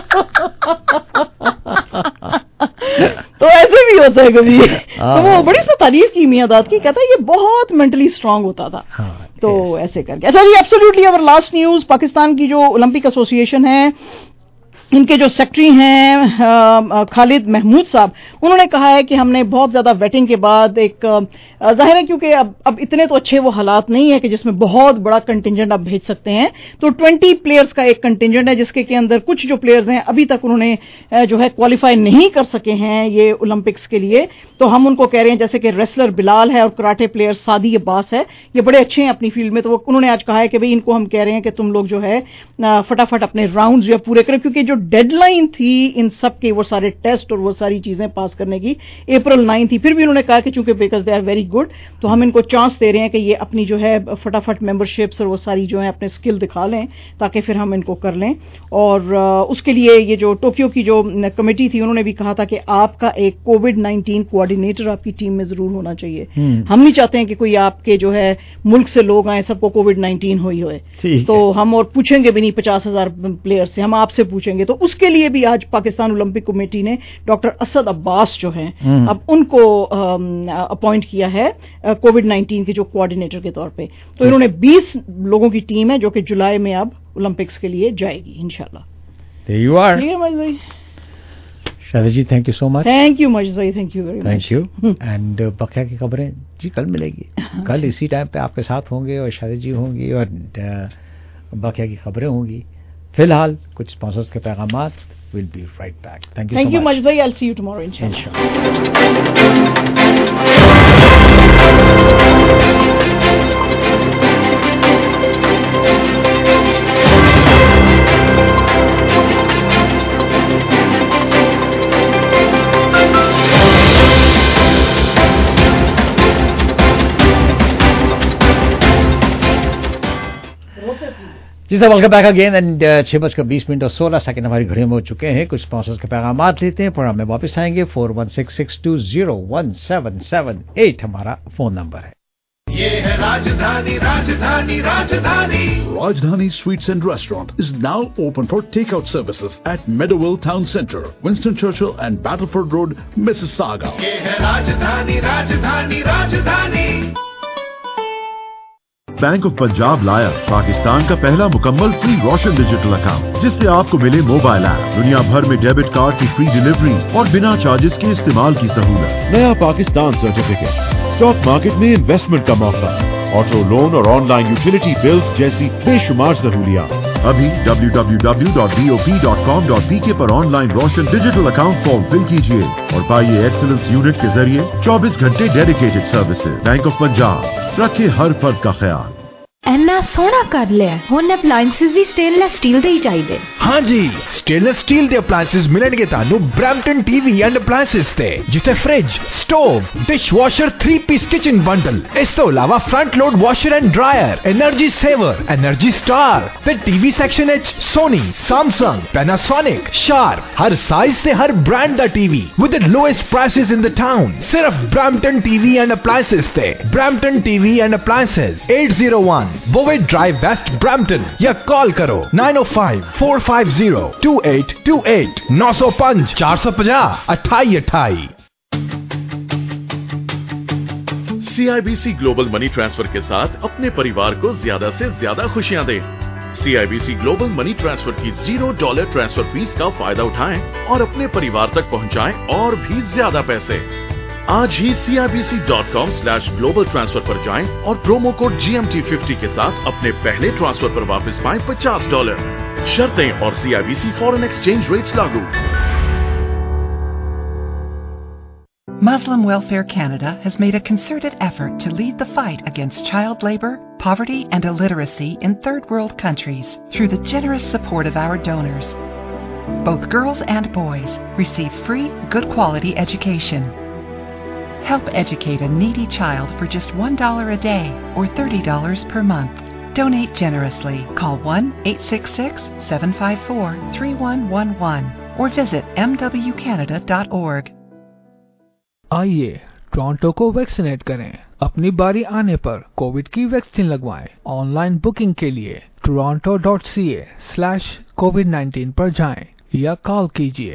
[SPEAKER 1] तो ऐसे भी होता है कभी। तो वो बड़ी सी तारीफ की मियांदाद की, कहता है ये बहुत मेंटली स्ट्रांग होता था। तो ऐसे करके। अच्छा जी, absolutely our last news, Pakistan की जो ओलंपिक एसोसिएशन है, इनके जो सेक्रेटरी हैं खालिद महमूद साहब, उन्होंने कहा है कि हमने बहुत ज्यादा वेटिंग के बाद एक, जाहिर है क्योंकि अब इतने तो अच्छे वो हालात नहीं है कि जिसमें बहुत बड़ा कंटिंजेंट आप भेज सकते हैं, तो 20 प्लेयर्स का एक कंटिंजेंट है जिसके के अंदर कुछ जो प्लेयर्स हैं अभी तक उन्होंने जो है क्वालिफाई नहीं कर सके हैं ये ओलंपिक्स के लिए। तो हम उनको कह रहे हैं, जैसे कि रेसलर बिलाल है और कराटे प्लेयर सादी अब्बास है, ये बड़े अच्छे हैं अपनी फील्ड में, तो उन्होंने आज कहा है कि भाई इनको हम कह रहे हैं कि तुम लोग जो है फटाफट अपने राउंड्स जो पूरे करें, क्योंकि जो डेडलाइन थी इन सब के वो सारे टेस्ट और वो सारी चीजें पास करने की April 9 थी, फिर भी उन्होंने कहा कि चूंकि because they are very good तो हम इनको चांस दे रहे हैं कि ये अपनी जो है फटाफट मेंबरशिप्स और वो सारी जो है अपने स्किल दिखा लें ताकि फिर हम इनको कर लें। और उसके लिए ये जो टोक्यो की जो कमेटी थी उन्होंने भी कहा था कि आपका एक कोविड-19 कोऑर्डिनेटर आपकी टीम में जरूर होना चाहिए। हम नहीं चाहते हैं कि कोई आपके जो है मुल्क से लोग आए सबको कोविड-19 हुई होए, तो हम और पूछेंगे भी नहीं 50,000 प्लेयर से, हम आपसे पूछेंगे। तो उसके लिए भी आज पाकिस्तान ओलंपिक कमेटी ने डॉक्टर असद अब्बास जो हैं अब उनको अपॉइंट किया है कोविड-19 के जो कोऑर्डिनेटर के तौर पे। तो इन्होंने 20 लोगों की टीम है जो कि जुलाई में अब ओलंपिक्स के लिए जाएगी इंशाल्लाह।
[SPEAKER 2] There you are.
[SPEAKER 1] ठीक है मजिद भाई।
[SPEAKER 2] शादी जी thank you so much.
[SPEAKER 1] Thank you Majid भाई, thank you very much.
[SPEAKER 2] Thank you. And बकिया की खबरें जी कल मिलेगी, कल इसी टाइम पे आपके साथ होंगे और शादी जी होंगी और बकिया की खबरें होंगी। फिलहाल कुछ स्पॉन्सर्स के पैगामात। We'll be right back. Thank you so much.
[SPEAKER 1] Thank you Majid bhai. I'll see you tomorrow inshallah.
[SPEAKER 2] जी sir, welcome back again and 6:20 और 16 हमारी घड़ियों में हो चुके हैं। कुछ स्पॉन्सर्स के पैगामात लेते हैं, प्रोग्राम में वापस आएंगे। 4166201778 हमारा फोन नंबर है।
[SPEAKER 4] ये है राजधानी राजधानी राजधानी।
[SPEAKER 5] Rajdhani Sweets and Restaurant is now open for takeout services at Meadowville Town Centre, Winston Churchill and Battleford Road, Mississauga.
[SPEAKER 4] ये है राजधानी राजधानी राजधानी।
[SPEAKER 6] बैंक ऑफ पंजाब लाया पाकिस्तान का पहला मुकम्मल फ्री रोशन डिजिटल अकाउंट, जिससे आपको मिले मोबाइल ऐप, दुनिया भर में डेबिट कार्ड की फ्री डिलीवरी और बिना चार्जेस के इस्तेमाल की सहूलत, नया पाकिस्तान सर्टिफिकेट, स्टॉक मार्केट में इन्वेस्टमेंट का मौका, ऑटो लोन और ऑनलाइन यूटिलिटी बिल्स जैसी बेशुमार सहूलियात। अभी www.bop.com.pk पर online Roshan digital account form fill कीजिए और पाइए एक्सीलेंस यूनिट के जरिए 24 घंटे dedicated services. Bank of Punjab, रखे हर फर्द का ख्याल।
[SPEAKER 7] एना सोना कर लिया हुण अप्लायंसेस भी स्टेनलेस स्टील दे ही चाहिए।
[SPEAKER 8] हाँ जी, स्टेनलेस स्टील दे अप्लायंसेस मिलणगे तानू ब्रैम्पटन टीवी एंड अप्लायंसेस ते, जिथे फ्रिज, स्टोव, डिश वॉशर, 3-पीस किचन बंडल, इस तो अलावा front load washer and dryer, energy saver, energy star ते टीवी सेक्शन एच सोनी, सैमसंग, पैनासोनिक, शार्प, हर साइज से हर ब्रांड दा TV with the lowest prices in the town. सिर्फ ब्रैम्पटन टीवी एंड अप्लायंसेस ते। Brampton TV and appliances 801 बोवेट drive west Brampton, या call करो 905-450-2828 905 450 2828।
[SPEAKER 9] CIBC ग्लोबल मनी ट्रांसफर के साथ अपने परिवार को ज्यादा से ज्यादा खुशियां दें। CIBC ग्लोबल मनी ट्रांसफर की $0 ट्रांसफर फीस का फायदा उठाएं और अपने परिवार तक पहुंचाएं और भी ज्यादा पैसे। आज ही CIBC.com/global transfer पर जाएं और प्रोमो कोड GMT50 के साथ अपने पहले ट्रांसफर पर वापस पाएं $50। शर्तें और CIBC फॉरेन एक्सचेंज रेट्स लागू।
[SPEAKER 10] Muslim Welfare Canada has made a concerted effort to lead the fight against child labor, poverty, and illiteracy in third world countries through the generous support of our donors. Both girls and boys receive free, good quality education. Help educate a needy child for just $1 a day or $30 per month. Donate generously. Call 1-866-754-3111 or visit mwcanada.org.
[SPEAKER 8] आइए Toronto को vaccinate करें। अपनी बारी आने पर Covid की vaccine लगवाएं। Online booking के लिए toronto.ca/covid19 पर जाएं या कॉल कीजिए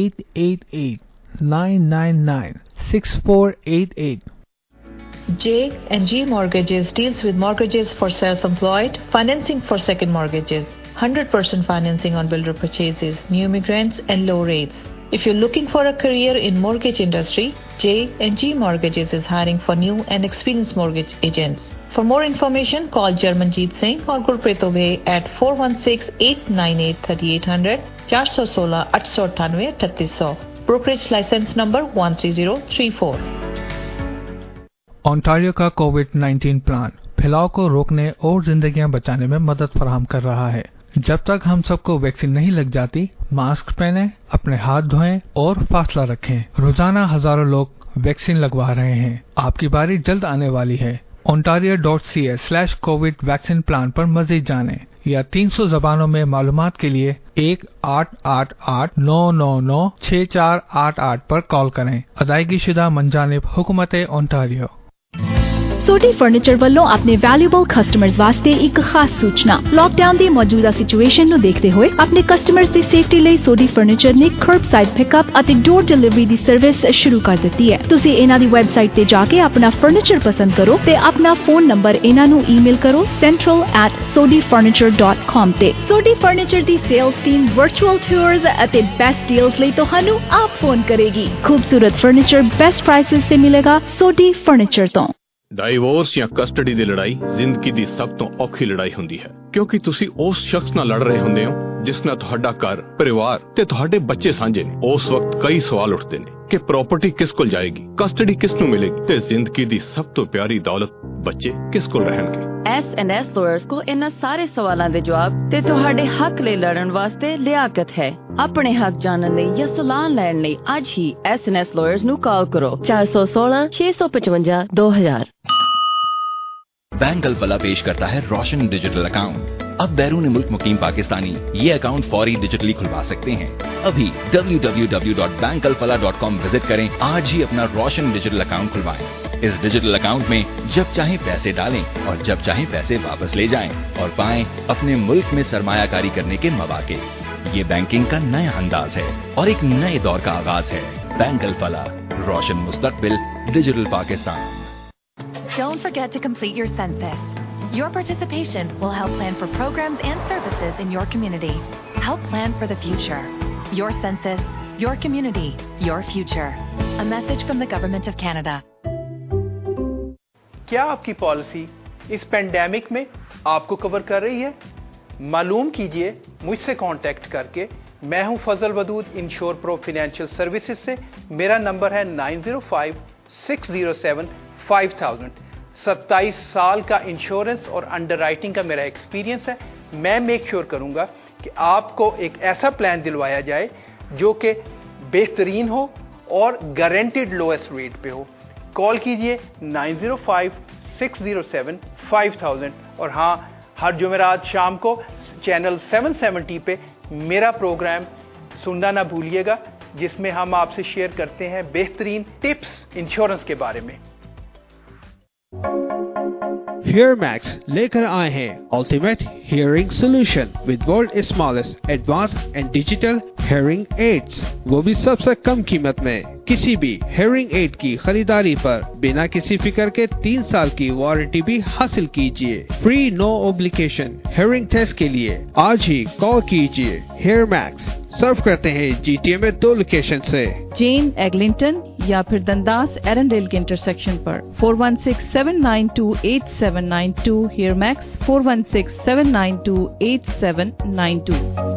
[SPEAKER 8] 888-999-6488।
[SPEAKER 11] J&G Mortgages deals with mortgages for self-employed, financing for second mortgages, 100% financing on builder purchases, new immigrants, and low rates. If you're looking for a career in mortgage industry, J&G Mortgages is hiring for new and experienced mortgage agents. For more information, call Jarmanjeet Singh or Gurpreet Obey at 416-898-3800, 416-898-3800. Brokerage license number 13034.
[SPEAKER 8] Ontario का कोविड-19 plan फैलाव को रोकने और जिंदगियां बचाने में मदद फराहम कर रहा है। जब तक हम सबको वैक्सीन नहीं लग जाती, मास्क पहनें, अपने हाथ धोएं और फासला रखें। रोजाना हजारों लोग वैक्सीन लगवा रहे हैं। आपकी बारी जल्द आने वाली है। ontario.ca/covid वैक्सीन प्लान पर मजीद जानें या 300 जबानों में मालूमात के लिए 1-888-999-6488 पर कॉल करें। अदायगी शुदा मंजानिब हुकूमत ओंटारियो।
[SPEAKER 7] सोडी फर्नीचर ਵੱਲੋਂ ਆਪਣੇ ਵੈਲਿਊਬਲ ਕਸਟਮਰਸ ਵਾਸਤੇ ਇੱਕ ਖਾਸ ਸੂਚਨਾ। ਲਾਕਡਾਊਨ ਦੀ ਮੌਜੂਦਾ ਸਿਚੁਏਸ਼ਨ ਨੂੰ ਦੇਖਦੇ ਹੋਏ ਆਪਣੇ ਕਸਟਮਰਸ ਦੀ ਸੇਫਟੀ ਲਈ ਸੋਡੀ ਫਰਨੀਚਰ ਨੇ ਕਰਬਸਾਈਡ ਪਿਕਅਪ ਅਤੇ ਡੋਰ ਡਿਲੀਵਰੀ ਦੀ ਸਰਵਿਸ ਸ਼ੁਰੂ ਕਰ ਦਿੱਤੀ ਹੈ। ਤੁਸੀਂ ਇਹਨਾਂ ਦੀ ਵੈਬਸਾਈਟ ਤੇ ਜਾ ਕੇ ਆਪਣਾ ਫਰਨੀਚਰ ਪਸੰਦ ਕਰੋ ਤੇ ਆਪਣਾ ਫੋਨ ਨੰਬਰ ਇਹਨਾਂ ਨੂੰ ਈਮੇਲ ਕਰੋ central@sodifurniture.com ਤੇ। ਸੋਡੀ ਫਰਨੀਚਰ ਦੀ ਸੇਲਸ ਟੀਮ ਵਰਚੁਅਲ ਟੂਰਸ ਅਤੇ ਬੈਸਟ ਡੀਲਸ ਲਈ ਤੁਹਾਨੂੰ ਆਪ ਫੋਨ ਕਰੇਗੀ। ਖੂਬਸੂਰਤ ਫਰਨੀਚਰ ਬੈਸਟ ਪ੍ਰਾਈਸਿਸ ਤੇ ਮਿਲੇਗਾ ਸੋਡੀ ਫਰਨੀਚਰ ਤੋਂ।
[SPEAKER 12] ਡਾਈਵੋਰਸ ਜਾਂ ਕਸਟਡੀ ਦੀ ਲੜਾਈ ਜ਼ਿੰਦਗੀ ਦੀ ਸਭ ਤੋਂ ਔਖੀ ਲੜਾਈ ਹੁੰਦੀ ਹੈ, ਕਿਉਂਕਿ ਤੁਸੀਂ ਉਸ ਸ਼ਖਸ ਨਾਲ ਲੜ ਰਹੇ ਹੁੰਦੇ ਹੋ ਜਿਸ ਨਾਲ ਤੁਹਾਡਾ ਘਰ, ਪਰਿਵਾਰ ਤੇ ਤੁਹਾਡੇ ਬੱਚੇ ਸਾਂਝੇ ਨੇ। ਉਸ ਵਕਤ ਕਈ ਸਵਾਲ ਉੱਠਦੇ ਨੇ ਕਿ ਪ੍ਰਾਪਰਟੀ ਕਿਸ ਕੋਲ ਜਾਏਗੀ, ਕਸਟਡੀ ਕਿਸ ਨੂੰ ਮਿਲੇਗੀ ਤੇ ਜ਼ਿੰਦਗੀ ਦੀ ਸਭ ਤੋਂ ਪਿਆਰੀ ਦੌਲਤ ਬੱਚੇ ਕਿਸ ਕੋਲ ਰਹਿਣਗੇ।
[SPEAKER 13] S&S ਲਾਇਰਸ ਕੋਲ ਇਹਨਾਂ ਸਾਰੇ ਸਵਾਲਾਂ ਦੇ ਜਵਾਬ ਤੇ ਤੁਹਾਡੇ ਹੱਕ ਲਈ ਲੜਨ ਵਾਸਤੇ ਲਿਆਕਤ ਹੈ। ਆਪਣੇ ਹੱਕ ਜਾਣਨ ਲਈ ਜਾਂ ਸਲਾਹ ਲੈਣ ਲਈ ਅੱਜ ਹੀ S&S ਲਾਇਰਸ ਨੂੰ ਕਾਲ ਕਰੋ 416-655-2000।
[SPEAKER 14] बैंक अल-फलाह पेश करता है रोशन डिजिटल अकाउंट। अब बैरून मुल्क मुकीम पाकिस्तानी ये अकाउंट फौरी डिजिटली खुलवा सकते हैं। अभी www.bankalfalah.com विजिट करें। आज ही अपना रोशन डिजिटल अकाउंट खुलवाएं। इस डिजिटल अकाउंट में जब चाहे पैसे डालें और जब चाहे पैसे वापस ले जाएं और पाएं अपने मुल्क में सरमायाकारी करने के मौके। ये बैंकिंग का नया अंदाज है और एक नए दौर का आगाज है। बैंक अल-फलाह, रोशन मुस्तकबिल, digital Pakistan.
[SPEAKER 15] Don't forget to complete your census. Your participation will help plan for programs and services in your community. Help plan for the future. Your census, your community, your future. A message from the Government of Canada.
[SPEAKER 16] क्या आपकी policy इस pandemic में आपको cover कर रही है? मालूम कीजिए मुझसे कांटेक्ट करके। मैं हूं Fazal Wadood, insure pro financial services से। मेरा नंबर है 9056075000। 27 साल का इंश्योरेंस और अंडरराइटिंग का मेरा एक्सपीरियंस है। मैं मेक श्योर करूंगा कि आपको एक ऐसा प्लान दिलवाया जाए जो कि बेहतरीन हो और गारंटेड लोएस्ट रेट पे हो। कॉल कीजिए 9056075000। और हाँ, हर जुमेरात शाम को चैनल 770 पे मेरा प्रोग्राम सुनना ना भूलिएगा, जिसमें हम आपसे शेयर करते हैं बेहतरीन टिप्स इंश्योरेंस के बारे में।
[SPEAKER 17] HearMax लेकर आए हैं ultimate hearing solution with world smallest advance and digital hearing aids, वो भी सबसे कम कीमत में। किसी भी हियरिंग एड की खरीदारी पर बिना किसी फिक्र के 3 साल की वारंटी भी हासिल कीजिए। Free no obligation hearing test के लिए आज ही कॉल कीजिए। HearMax सर्व करते हैं GTA में 2 लोकेशन से,
[SPEAKER 18] जेन एग्लिंटन या फिर दंदास एरनडेल के इंटरसेक्शन पर। 4167928792 HearMax 4167928792।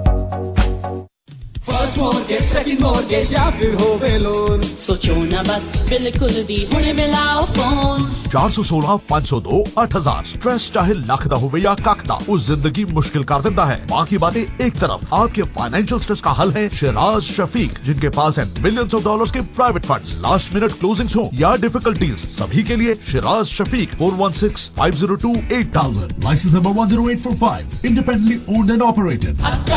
[SPEAKER 19] First mortgage, second mortgage या फिर होवे लोन, सोचो ना बस बिल्कुल भी हुणे मिलाओ फोन।
[SPEAKER 6] 416-502-8000। स्ट्रेस चाहे लख दा होवे या कख दा, उस जिंदगी मुश्किल कर देता है। बाकी बातें एक तरफ, आपके फाइनेंशियल स्ट्रेस का हल है शिराज शफीक, जिनके पास है मिलियंस ऑफ डॉलर्स के private funds. Last minute closings हो या डिफिकल्टीज, सभी के लिए Shiraz Shafiq. 416-502-8000। License number 10845। Independently owned and operated.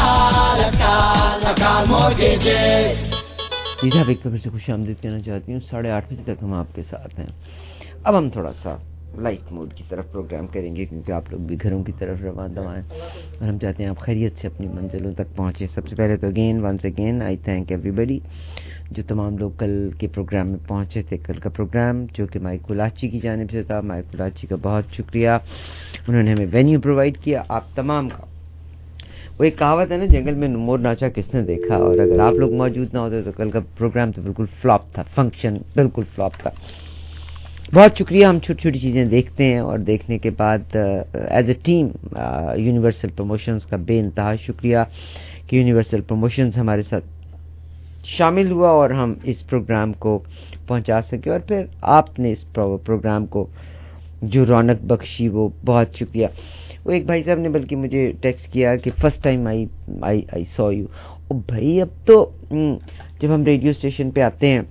[SPEAKER 20] जी साहब, एक तो फिर से खुश आमदीद कहना चाहती हूँ। 8:30 बजे तक हम आपके साथ हैं। अब हम थोड़ा सा लाइट मोड की तरफ प्रोग्राम करेंगे, क्योंकि आप लोग भी घरों की तरफ रवाना दवाएं और हम चाहते हैं आप खैरियत से अपनी मंजिलों तक पहुँचे। सबसे पहले तो once again I thank everybody, जो तमाम लोग कल के प्रोग्राम में पहुँचे थे। कल का प्रोग्राम जो कि माइक गुलाची की जानिब से था, माइक गुलाची का बहुत शुक्रिया, उन्होंने हमें वेन्यू प्रोवाइड किया। आप तमाम का वो एक कहावत है ना, जंगल में मोर नाचा किसने देखा, और अगर आप लोग मौजूद ना होते तो कल का प्रोग्राम तो बिल्कुल फ्लॉप था, फंक्शन बिल्कुल फ्लॉप था। बहुत शुक्रिया। हम छोटी छोटी चीज़ें देखते हैं और देखने के बाद as a team universal promotions का बेइंतहा शुक्रिया कि यूनिवर्सल प्रमोशंस हमारे साथ शामिल हुआ और हम इस प्रोग्राम को पहुंचा सके, और फिर आपने इस प्रोग्राम को جو رونق بخشی وہ بہت شکریہ. وہ ایک بھائی صاحب نے بلکہ مجھے ٹیکسٹ کیا کہ first time I saw you. او بھائی اب تو جب ہم ریڈیو اسٹیشن پہ آتے ہیں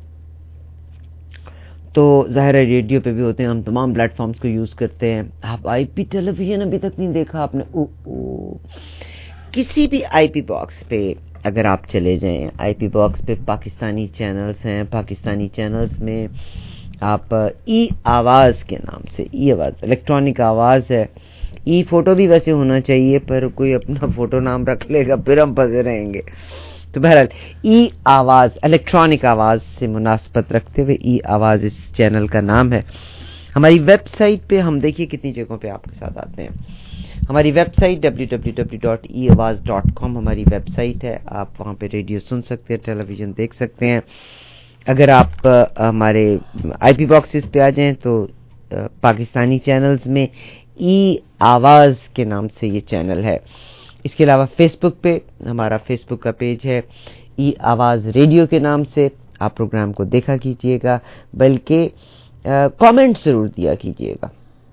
[SPEAKER 20] تو ظاہر ہے ریڈیو پہ بھی ہوتے ہیں, ہم تمام پلیٹ فارمز کو یوز کرتے ہیں. آپ آئی پی ٹیلی ویژن ابھی تک نہیں دیکھا آپ نے؟ کسی بھی آئی پی باکس پہ اگر آپ چلے جائیں, آئی پی باکس پہ پاکستانی چینلز ہیں. پاکستانی چینلز میں آپ ای آواز کے نام سے, ای آواز الیکٹرانک آواز ہے. ای فوٹو بھی ویسے ہونا چاہیے پر کوئی اپنا فوٹو نام رکھ لے گا پھر ہم پھنسے رہیں گے. تو بہرحال ای آواز الیکٹرانک آواز سے مناسبت رکھتے ہوئے ای آواز اس چینل کا نام ہے. ہماری ویب سائٹ پہ ہم دیکھیے کتنی جگہوں پہ آپ کے ساتھ آتے ہیں. ہماری ویب سائٹ www.eawaz.com ہماری ویب سائٹ ہے. آپ وہاں پہ ریڈیو سن سکتے ہیں, ٹیلی ویژن دیکھ سکتے ہیں. اگر آپ ہمارے آئی پی باکسز پہ آ جائیں تو پاکستانی چینلز میں ای آواز کے نام سے یہ چینل ہے. اس کے علاوہ فیس بک پہ ہمارا فیس بک کا پیج ہے ای آواز ریڈیو کے نام سے. آپ پروگرام کو دیکھا کیجیے گا, بلکہ کامنٹ ضرور دیا کیجیے گا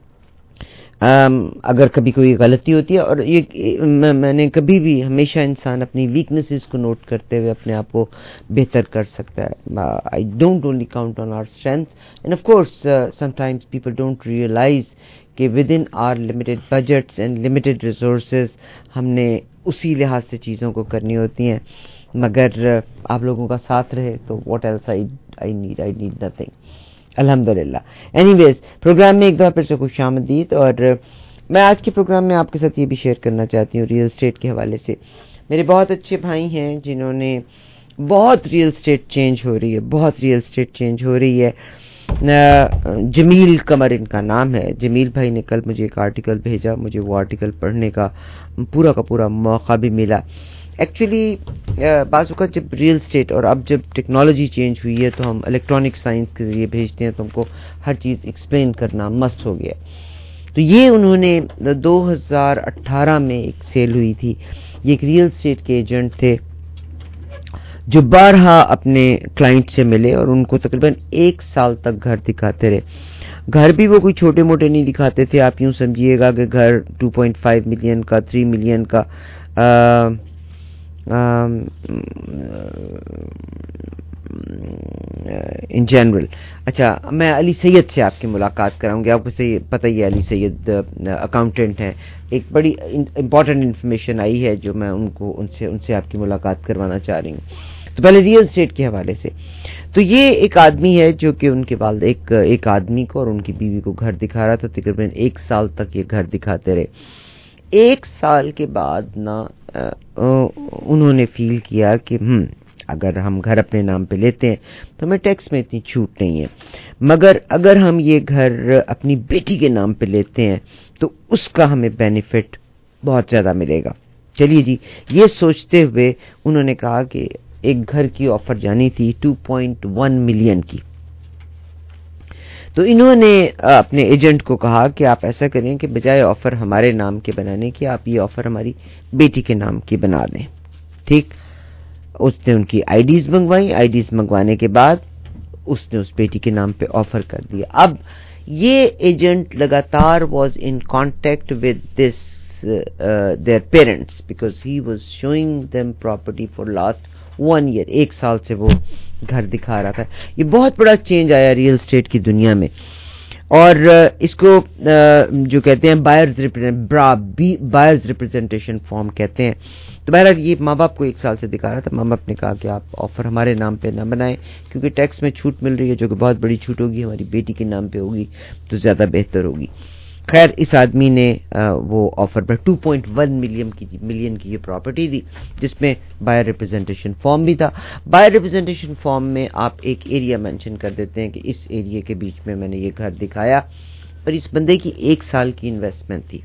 [SPEAKER 20] اگر کبھی کوئی غلطی ہوتی ہے. اور یہ میں نے کبھی بھی ہمیشہ انسان اپنی ویکنیسز کو نوٹ کرتے ہوئے اپنے آپ کو بہتر کر سکتا ہے. I don't only count on our strength and of course some times people don't realize کہ within our limited budgets and limited resources ہم نے اسی لحاظ سے چیزوں کو کرنی ہوتی ہیں. مگر آپ لوگوں کا ساتھ رہے تو what else I need nothing. الحمدللہ. اینی ویز پروگرام میں ایک دفعہ پھر سے خوش آمدید. اور میں آج کے پروگرام میں آپ کے ساتھ یہ بھی شیئر کرنا چاہتی ہوں ریئل اسٹیٹ کے حوالے سے. میرے بہت اچھے بھائی ہیں جنہوں نے بہت ریئل اسٹیٹ چینج ہو رہی ہے, بہت ریئل اسٹیٹ چینج ہو رہی ہے. جمیل قمر ان کا نام ہے. جمیل بھائی نے کل مجھے ایک آرٹیکل بھیجا, مجھے وہ آرٹیکل پڑھنے کا پورا موقع بھی ملا. ایکچولی بعض اوقات جب ریئل اسٹیٹ اور اب جب ٹیکنالوجی چینج ہوئی ہے تو ہم الیکٹرانک سائنس کے ذریعے بھیجتے ہیں تو ہم کو ہر چیز ایکسپلین کرنا مسٹ ہو گیا. تو یہ انہوں نے 2018 میں ایک سیل ہوئی تھی. یہ ایک ریئل اسٹیٹ کے ایجنٹ تھے جو بارہا اپنے کلائنٹ سے ملے اور ان کو تقریباً 1 سال تک گھر دکھاتے رہے. گھر بھی وہ کوئی چھوٹے موٹے نہیں دکھاتے تھے. آپ یوں سمجھیے گا کہ گھر 2.5 ملین کا, 3 ملین کا, ان جنرل. اچھا, میں علی سید سے آپ کی ملاقات کراؤں گی. آپ کو پتہ ہی ہے علی سید اکاؤنٹنٹ ہیں. ایک بڑی امپورٹنٹ انفارمیشن آئی ہے جو میں ان سے آپ کی ملاقات کروانا چاہ رہی ہوں. تو پہلے ریئل اسٹیٹ کے حوالے سے تو یہ ایک آدمی ہے جو کہ ان کے والد ایک آدمی کو اور ان کی بیوی کو گھر دکھا رہا تھا. تقریباً 1 سال تک یہ گھر دکھاتے رہے. 1 سال کے بعد نا انہوں نے فیل کیا کہ اگر ہم گھر اپنے نام پہ لیتے ہیں تو ہمیں ٹیکس میں اتنی چھوٹ نہیں ہے, مگر اگر ہم یہ گھر اپنی بیٹی کے نام پہ لیتے ہیں تو اس کا ہمیں بینیفٹ بہت زیادہ ملے گا. چلیے جی, یہ سوچتے ہوئے انہوں نے کہا کہ ایک گھر کی آفر جانی تھی 2.1 ملین کی. تو انہوں نے اپنے ایجنٹ کو کہا کہ آپ ایسا کریں کہ بجائے آفر ہمارے نام کے بنانے کی آپ یہ آفر ہماری بیٹی کے نام کی بنا دیں. ٹھیک, اس نے ان کی آئی ڈیز منگوائی. آئی ڈیز منگوانے کے بعد اس نے اس بیٹی کے نام پہ آفر کر دیا. اب یہ ایجنٹ لگاتار was in contact with this their parents because he was showing them property for last 1 year. 1 سال سے وہ گھر دکھا رہا تھا. یہ بہت بڑا چینج آیا ریئل اسٹیٹ کی دنیا میں. اور اس کو جو کہتے ہیں بائرز ریپرزنٹیشن فارم کہتے ہیں. تو بہرحال یہ ماں باپ کو 1 سال سے دکھا رہا تھا. ماں باپ نے کہا کہ آپ آفر ہمارے نام پہ نہ بنائیں کیونکہ ٹیکس میں چھوٹ مل رہی ہے جو کہ بہت بڑی چھوٹ ہوگی, ہماری بیٹی کے نام پہ ہوگی تو زیادہ بہتر ہوگی. خیر, اس آدمی نے وہ آفر پر 2.1 ملین کی یہ پراپرٹی دی جس میں بائر ریپرزنٹیشن فارم بھی تھا. بائر ریپرزنٹیشن فارم میں آپ ایک ایریا مینشن کر دیتے ہیں کہ اس ایریا کے بیچ میں نے یہ گھر دکھایا, اور اس بندے کی 1 سال کی انویسٹمنٹ تھی.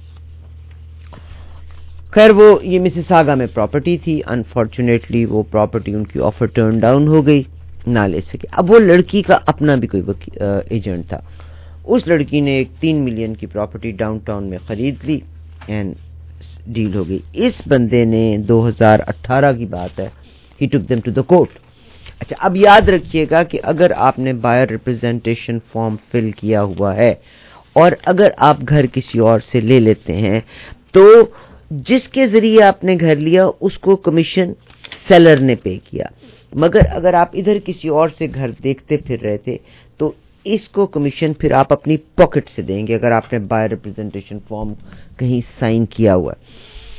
[SPEAKER 20] خیر, وہ یہ مسیساگا میں پراپرٹی تھی. انفارچونیٹلی وہ پراپرٹی ان کی آفر ٹرن ڈاؤن ہو گئی, نہ لے سکے. اب وہ لڑکی کا اپنا بھی کوئی ایجنٹ تھا. اس لڑکی نے ایک 3 ملین کی پراپرٹی ڈاؤن ٹاؤن میں خرید لی اینڈ ڈیل ہو گئی. اس بندے نے 2018 کی بات ہے, he took them to the court. اچھا, اب یاد رکھیے گا کہ اگر آپ نے بائر ریپرزنٹیشن فارم فل کیا ہوا ہے اور اگر آپ گھر کسی اور سے لے لیتے ہیں تو جس کے ذریعے آپ نے گھر لیا اس کو کمیشن سیلر نے پے کیا، مگر اگر آپ ادھر کسی اور سے گھر دیکھتے پھر رہے تھے تو اس کو کمیشن پھر آپ اپنی پاکٹ سے دیں گے اگر آپ نے بائر ریپرزنٹیشن فارم کہیں سائن کیا ہوا ہے۔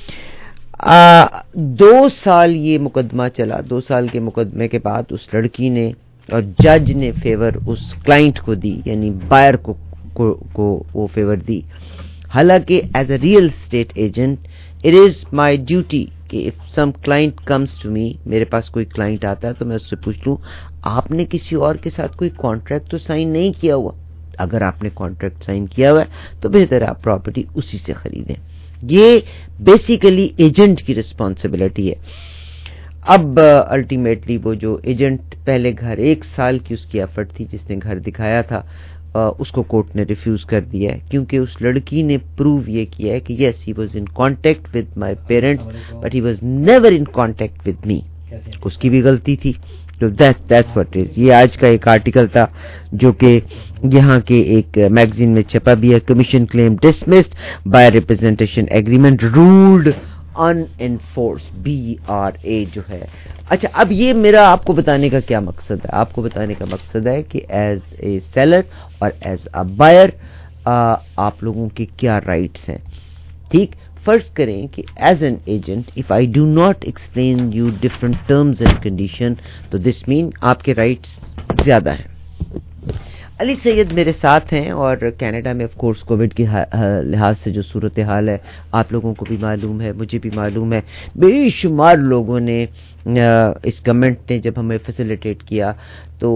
[SPEAKER 20] 2 سال یہ مقدمہ چلا، 2 سال کے مقدمے کے بعد اس لڑکی نے اور جج نے فیور اس کلائنٹ کو دی، یعنی بائر کو وہ فیور دی، حالانکہ as a real estate agent it is my duty کہ if some client comes to me, میرے پاس کوئی کلائنٹ آتا ہے تو میں اس سے پوچھ لوں آپ نے کسی اور کے ساتھ کوئی کانٹریکٹ تو سائن نہیں کیا ہوا، اگر آپ نے کانٹریکٹ سائن کیا ہوا ہے تو بہتر ہے آپ پراپرٹی اسی سے خریدیں۔ یہ بیسیکلی ایجنٹ کی رسپانسبلٹی ہے۔ اب الٹیمیٹلی وہ جو ایجنٹ پہلے گھر 1 سال کی اس کی ایفرٹ تھی جس نے گھر دکھایا تھا، اس کو کورٹ نے ریفیوز کر دیا ہے کیونکہ اس لڑکی نے پروو یہ کیا ہے کہ yes he was in contact with my parents but he was never in contact with me, اس کی بھی غلطی تھی۔ That's what it is۔ یہ آج کا ایک آرٹیکل تھا جو کہ یہاں کے ایک میگزین میں چھپا بھی ہے، commission claim dismissed by representation agreement ruled unenforced BRA جو ہے۔ اچھا اب یہ میرا آپ کو بتانے کا کیا مقصد ہے؟ آپ کو بتانے کا مقصد ہے کہ ایز اے سیلر اور ایز اے بائر آپ لوگوں کے کیا رائٹس ہیں۔ ٹھیک، فرض کریں کہ as an agent if I do not explain you different terms and condition تو دس مین آپ کے رائٹس زیادہ ہیں۔ علی سید میرے ساتھ ہیں اور کینیڈا میں آف کورس کووڈ کے لحاظ سے جو صورتحال ہے آپ لوگوں کو بھی معلوم ہے، مجھے بھی معلوم ہے، بے شمار لوگوں نے اس گورنمنٹ نے جب ہمیں فیسیلیٹیٹ کیا تو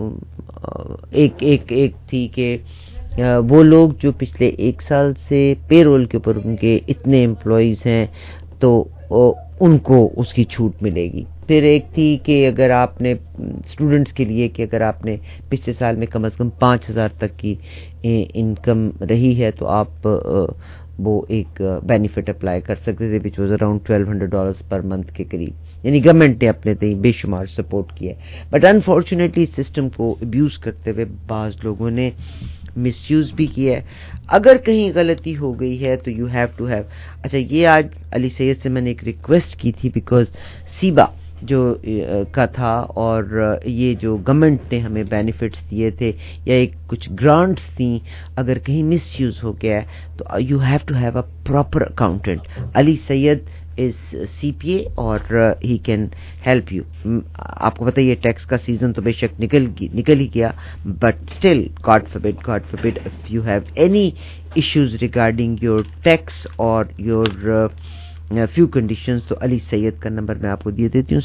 [SPEAKER 20] ایک تھی کہ وہ لوگ جو پچھلے 1 سال سے پے رول کے اوپر ان کے اتنے امپلائیز ہیں تو ان کو اس کی چھوٹ ملے گی۔ پھر ایک تھی کہ اگر آپ نے اسٹوڈنٹس کے لیے کہ اگر آپ نے پچھلے سال میں کم از کم 5,000 تک کی انکم رہی ہے تو آپ وہ ایک بینیفٹ اپلائی کر سکتے تھے which was around $1,200 per month کے قریب، یعنی گورنمنٹ نے اپنے تئیں بے شمار سپورٹ کیا ہے۔ بٹ انفارچونیٹلی سسٹم کو ابیوز کرتے ہوئے بعض لوگوں نے مس یوز بھی کیا ہے۔ اگر کہیں غلطی ہو گئی ہے تو یو ہیو ٹو ہیو، اچھا یہ آج علی سید سے میں نے ایک ریکویسٹ کی تھی بیکاز سیبا جو کا تھا اور یہ جو گورنمنٹ نے ہمیں بینیفٹس دیے تھے یا ایک کچھ گرانٹس تھیں، اگر کہیں مس یوز ہو گیا ہے تو you have to have a proper accountant. Ali Syed is CPA اور ہی کین ہیلپ یو۔ آپ کو پتہ یہ ٹیکس کا سیزن تو بے شک نکل ہی گیا but still God forbid if you have any issues regarding your tax اور یور فیو کنڈیشنز تو علی سید کا نمبر میں آپ کو دے دیتی ہوں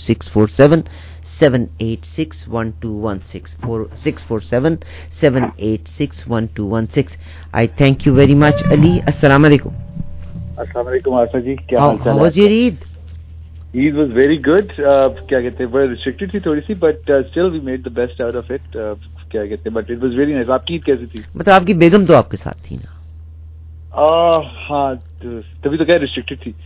[SPEAKER 20] 647-786-1216 647-786-1216۔ I thank you very much Ali. السلام علیکم۔
[SPEAKER 21] السلام علیکم عارفہ جی، کیا حال چال ہے؟
[SPEAKER 20] How was your Eid?
[SPEAKER 21] Eid was very good. کیا کہتے ہیں، بڑی ریسٹرکٹڈ تھی تھوڑی سی but still we made the best out of it. کیا کہتے ہیں but it was very nice. آپ کی عید کیسی تھی؟
[SPEAKER 20] مطلب آپ کی بیگم تو آپ کے ساتھ تھی نا؟
[SPEAKER 21] ہاں تبھی تو کیا ریسٹرکٹڈ تھی۔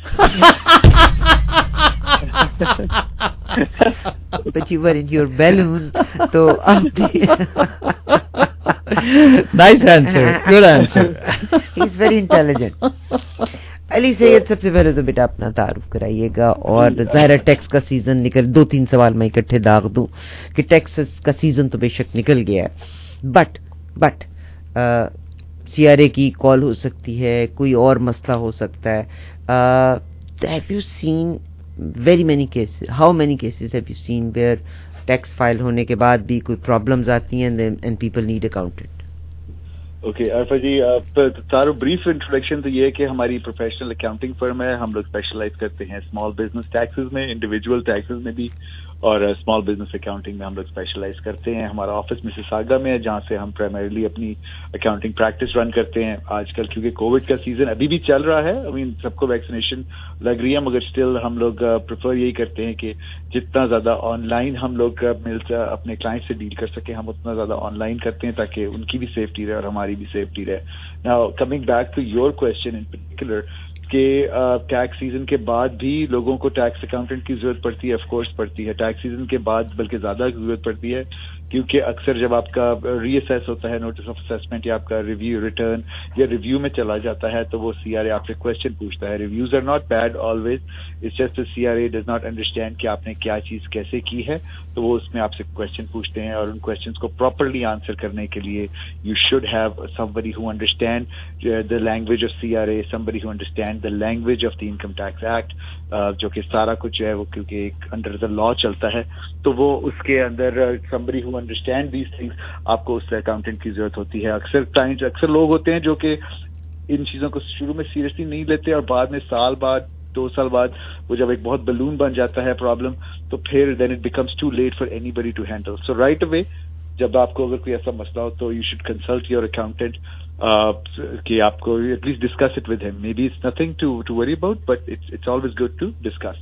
[SPEAKER 20] But you were in your balloon تو
[SPEAKER 2] Nice answer, good answer.
[SPEAKER 20] He's very intelligent. علی سید سب سے پہلے تو بیٹا اپنا تعارف کرائیے گا اور ظاہر ٹیکس کا سیزن نکل، 2-3 سوال میں اکٹھے داغ دوں کہ ٹیکس کا سیزن تو بے شک نکل گیا ہے بٹ CRA کی کال ہو سکتی ہے، کوئی اور مسئلہ ہو سکتا ہے۔ Have you seen very many cases? How many cases have you seen where tax file ہونے کے بعد بھی کوئی problems آتی ہیں and people need accountant?
[SPEAKER 21] Okay Arifa ji, تعارف بریف انٹروڈکشن تو یہ ہے کہ ہماری پروفیشنل اکاؤنٹنگ فرم ہے، ہم لوگ اسپیشلائز کرتے ہیں اسمال بزنس ٹیکسز میں، انڈیویجول ٹیکسز میں بھی اور اسمال بزنس اکاؤنٹنگ میں ہم لوگ اسپیشلائز کرتے ہیں۔ ہمارا آفس مسیساگا میں ہے جہاں سے ہم پرائمریلی اپنی اکاؤنٹنگ پریکٹس رن کرتے ہیں۔ آج کل کیونکہ کووڈ کا سیزن ابھی بھی چل رہا ہے، سب کو ویکسینیشن لگ رہی ہے مگر اسٹل ہم لوگ پریفر یہی کرتے ہیں کہ جتنا زیادہ آن لائن ہم لوگ اپنے کلائنٹ سے ڈیل کر سکیں ہم اتنا زیادہ آن لائن کرتے ہیں تاکہ ان کی بھی سیفٹی رہے اور ہماری بھی سیفٹی رہے۔ Now coming back to your question in particular کہ ٹیکس سیزن کے بعد بھی لوگوں کو ٹیکس اکاؤنٹنٹ کی ضرورت پڑتی ہے، آف کورس پڑتی ہے۔ ٹیکس سیزن کے بعد بلکہ زیادہ ضرورت پڑتی ہے کیونکہ اکثر جب آپ کا ری اسیس ہوتا ہے نوٹس آف اسیسمنٹ یا آپ کا ریویو ریٹرن یا ریویو میں چلا جاتا ہے تو وہ سی آر اے آپ سے کویشچن پوچھتا ہے. Reviews are not bad always, it's just C R A does not understand کہ آپ نے کیا چیز کیسے کی ہے, تو وہ اس میں آپ سے کویشچن پوچھتے ہیں, اور ان کویشچنس کو پراپرلی آنسر کرنے کے لیے you should have somebody who understand the language of CRA, somebody who understand the language of the Income Tax Act, جو کہ سارا کچھ ہے وہ کیونکہ ایک انڈر دا لا چلتا ہے, تو وہ اس کے اندر somebody who understand these things, آپ کو اس اکاؤنٹنٹ کی ضرورت ہوتی ہے. اکثر لوگ ہوتے ہیں جو کہ ان چیزوں کو شروع میں سیریسلی نہیں لیتے, اور بعد میں سال بعد 2 سال بعد وہ جب ایک بہت بلون بن جاتا ہے پرابلم, تو پھر then it becomes too late for anybody to handle. So right away جب آپ کو اگر کوئی ایسا مسئلہ ہو تو you should consult your accountant کہ آپ کو at least discuss it with him. Maybe it's nothing to worry about, but it's always good to discuss.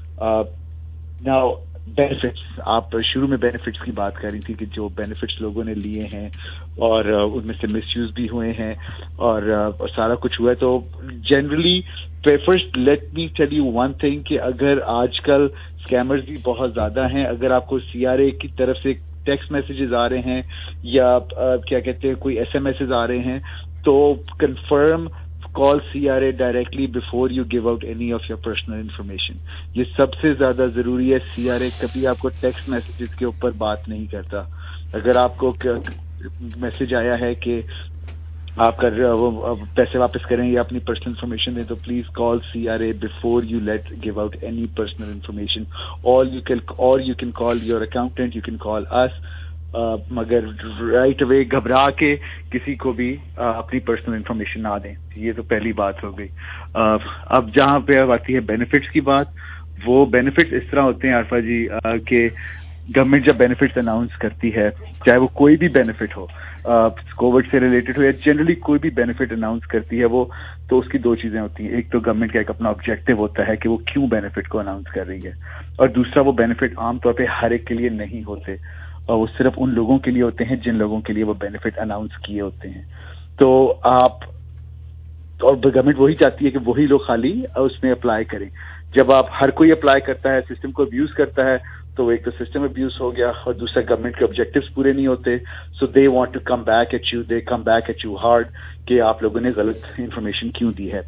[SPEAKER 21] Now benefits, آپ شروع میں بینیفٹس کی بات کر رہی تھی کہ جو بینیفٹس لوگوں نے لیے ہیں اور ان میں سے مس یوز بھی ہوئے ہیں اور سارا کچھ ہوا ہے. تو generally first let me tell you one thing کہ اگر آج کل اسکیمرز بھی بہت زیادہ ہیں, اگر آپ کو سی آر اے کی طرف سے ٹیکسٹ میسیجز آ رہے ہیں یا کیا کہتے ہیں کوئی ایس ایم ایسز آ رہے ہیں, تو confirm call CRA directly before you give out any of your personal information. یہ سب سے زیادہ ضروری ہے. CRA کبھی آپ کو ٹیکسٹ میسیجز کے اوپر بات نہیں کرتا. اگر آپ کو میسج آیا ہے کہ آپ کا پیسے واپس کریں یا اپنی پرسنل انفارمیشن دیں, تو please call CRA before you give out any personal information. Or you can call your accountant, you can call us. مگر رائٹ اوے گھبرا کے کسی کو بھی اپنی پرسنل انفارمیشن نہ دیں. یہ تو پہلی بات ہو گئی. اب جہاں پہ اب آتی ہے بینیفٹس کی بات, وہ بینیفٹس اس طرح ہوتے ہیں عارفہ جی کہ گورنمنٹ جب بینیفٹس اناؤنس کرتی ہے, چاہے وہ کوئی بھی بینیفٹ ہو, کووڈ سے ریلیٹڈ ہو یا جنرلی کوئی بھی بینیفٹ اناؤنس کرتی ہے وہ, تو اس کی 2 چیزیں ہوتی ہیں. ایک تو گورنمنٹ کا ایک اپنا آبجیکٹو ہوتا ہے کہ وہ کیوں بینیفٹ کو اناؤنس کر رہی ہے, اور دوسرا وہ بینیفٹ عام طور پہ ہر ایک کے لیے نہیں ہوتے, اور وہ صرف ان لوگوں کے لیے ہوتے ہیں جن لوگوں کے لیے وہ بینیفٹ اناؤنس کیے ہوتے ہیں. تو آپ اور گورنمنٹ وہی چاہتی ہے کہ وہی لوگ خالی اس میں اپلائی کریں. جب آپ ہر کوئی اپلائی کرتا ہے, سسٹم کو ابیوز کرتا ہے, تو ایک تو سسٹم ابیوز ہو گیا, اور دوسرا گورنمنٹ کے آبجیکٹیوز پورے نہیں ہوتے. So they want to come back at you, they come back at you hard کہ آپ لوگوں نے غلط انفارمیشن کیوں دی ہے.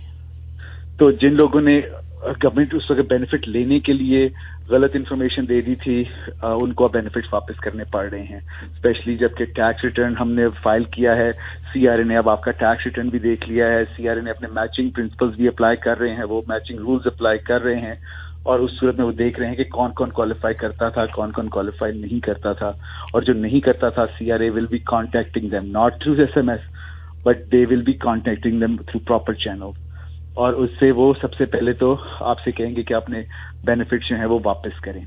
[SPEAKER 21] تو جن لوگوں نے گورنمنٹ اس وقت بینیفٹ لینے کے لیے غلط انفارمیشن دے دی تھی, ان کو بینیفٹس واپس کرنے پڑ رہے ہیں. اسپیشلی جب کہ ٹیکس ریٹرن ہم نے فائل کیا ہے, سی آر اے نے اب آپ کا ٹیکس ریٹرن بھی دیکھ لیا ہے, سی آر اے نے اپنے میچنگ پرنسپلز بھی اپلائی کر رہے ہیں, وہ میچنگ رولز اپلائی کر رہے ہیں, اور اس صورت میں وہ دیکھ رہے ہیں کہ کون کون کوالیفائی کرتا تھا, کون کون کوالیفائی نہیں کرتا تھا, اور جو نہیں کرتا تھا C R A will be contacting them not through S M S, but they will be contacting them through proper channel. اور اس سے وہ سب سے پہلے تو آپ سے کہیں گے کہ آپ نے بینیفٹس جو ہیں وہ واپس کریں.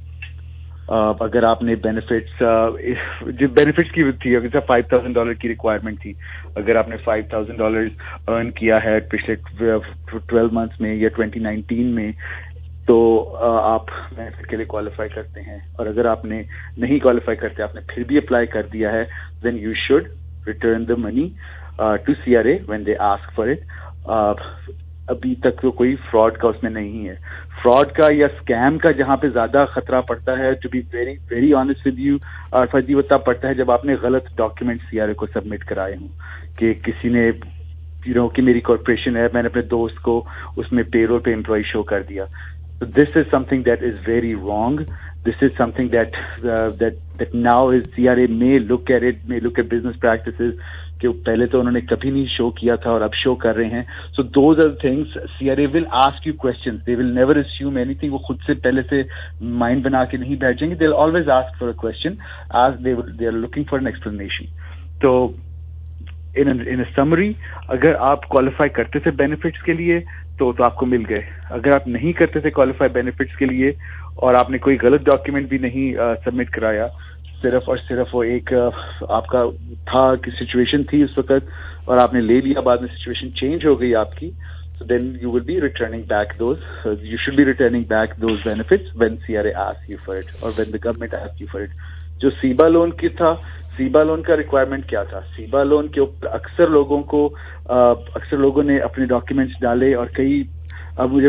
[SPEAKER 21] اگر آپ نے بینیفٹس جو بینیفٹس کی تھی, اگر $5,000 کی ریکوائرمنٹ تھی, اگر آپ نے $5,000 ارن کیا ہے پچھلے 12 منتھس میں یا 2019 میں, تو آپ بینیفٹ کے لیے کوالیفائی کرتے ہیں. اور اگر آپ نے نہیں کوالیفائی کرتے, آپ نے پھر بھی اپلائی کر دیا ہے, then you should return the money to C R A when they ask for it. ابھی تک تو کوئی فراڈ کا اس میں نہیں ہے. فراڈ کا یا اسکیم کا جہاں پہ زیادہ خطرہ پڑتا ہے, to be very very honest with you Arfa ji, وہ تب پڑتا ہے جب آپ نے غلط ڈاکیومنٹ سی آر اے کو سبمٹ کرائے ہوں, کہ کسی نے کہ میری کارپوریشن ہے, میں نے اپنے دوست کو اس میں پے رول پہ امپلائی شو کر دیا. This is something that is very wrong. This is something that now C R A may look at it, may look at business practices کہ پہلے تو انہوں نے کبھی نہیں شو کیا تھا اور اب شو کر رہے ہیں. So those are things. C R A will ask you questions, they will never assume anything. وہ خود سے پہلے سے مائنڈ بنا کے نہیں بیٹھ جائیں گے. They will always ask for a question as they are looking for an explanation. تو ان اے سمری, اگر آپ کوالیفائی کرتے تھے بینیفٹس کے لیے تو آپ کو مل گئے. اگر آپ نہیں کرتے تھے کوالیفائی بینیفٹس کے لیے اور آپ نے کوئی غلط ڈاکیومنٹ بھی نہیں سبمٹ کرایا, صرف اور صرف وہ ایک آپ کا تھا کہ سچویشن تھی اس وقت اور آپ نے لے لیا, بعد میں سچویشن چینج ہو گئی آپ کی, so then you will be returning back those, you should be returning back those benefits when CRA asks you for it or when the government asks you for it. جو سیبا loan کی تھا, CEBA loan کا requirement کیا تھا؟ CEBA loan کے اوپر اکثر لوگوں نے اپنے ڈاکیومنٹس ڈالے اور کئی اب مجھے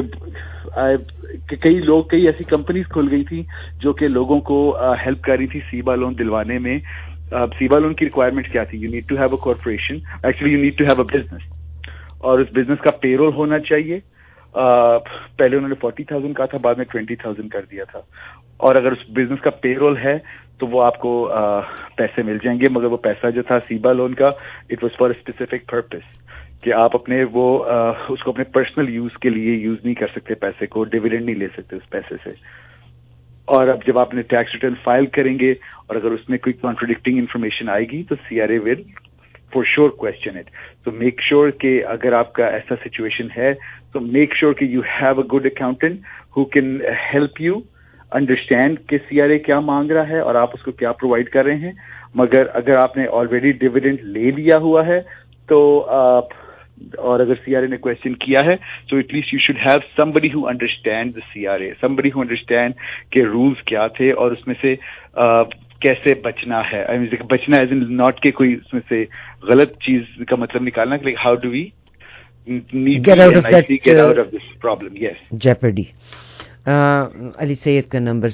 [SPEAKER 21] کئی ایسی کمپنیز کھل گئی تھی جو کہ لوگوں کو ہیلپ کر رہی تھی سیبا لون دلوانے میں. سیبا لون کی ریکوائرمنٹ کیا تھی؟ You need to have a corporation, actually you need to have a business, اور اس بزنس کا پے رول ہونا چاہیے. پہلے انہوں نے 40,000 کہا تھا، بعد میں 20,000 کر دیا تھا. اور اگر اس بزنس کا پے رول ہے تو وہ آپ کو پیسے مل جائیں گے، مگر وہ پیسہ جو تھا سیبا لون کا it was for a specific purpose, کہ آپ اپنے اس کو اپنے پرسنل یوز کے لیے یوز نہیں کر سکتے، پیسے کو ڈیویڈنڈ نہیں لے سکتے اس پیسے سے. اور اب جب آپ نے ٹیکس ریٹرن فائل کریں گے اور اگر اس میں کوئی کانٹراڈکٹنگ انفارمیشن آئے گی تو CRA will for sure question it. تو میک شیور کہ اگر آپ کا ایسا سچویشن ہے تو میک شیور کہ you have a good accountant who can help you understand کہ CRA کیا مانگ رہا ہے اور آپ اس کو کیا پرووائڈ کر رہے ہیں. مگر اگر آپ نے آلریڈی ڈیویڈنڈ لے لیا ہوا ہے تو اور اگر CRA نے کوشچن کیا ہے تو at least you should have somebody who understands the CRA, somebody who understand کہ رولز کیا تھے اور اس میں سے کیسے بچنا ہے. بچنا ایز ان ناٹ کہ کوئی اس میں سے غلط چیز کا مطلب نکالنا کہ how do we
[SPEAKER 20] get out
[SPEAKER 21] of this problem. Yes.
[SPEAKER 20] Jeopardy. علی سید کا نمبر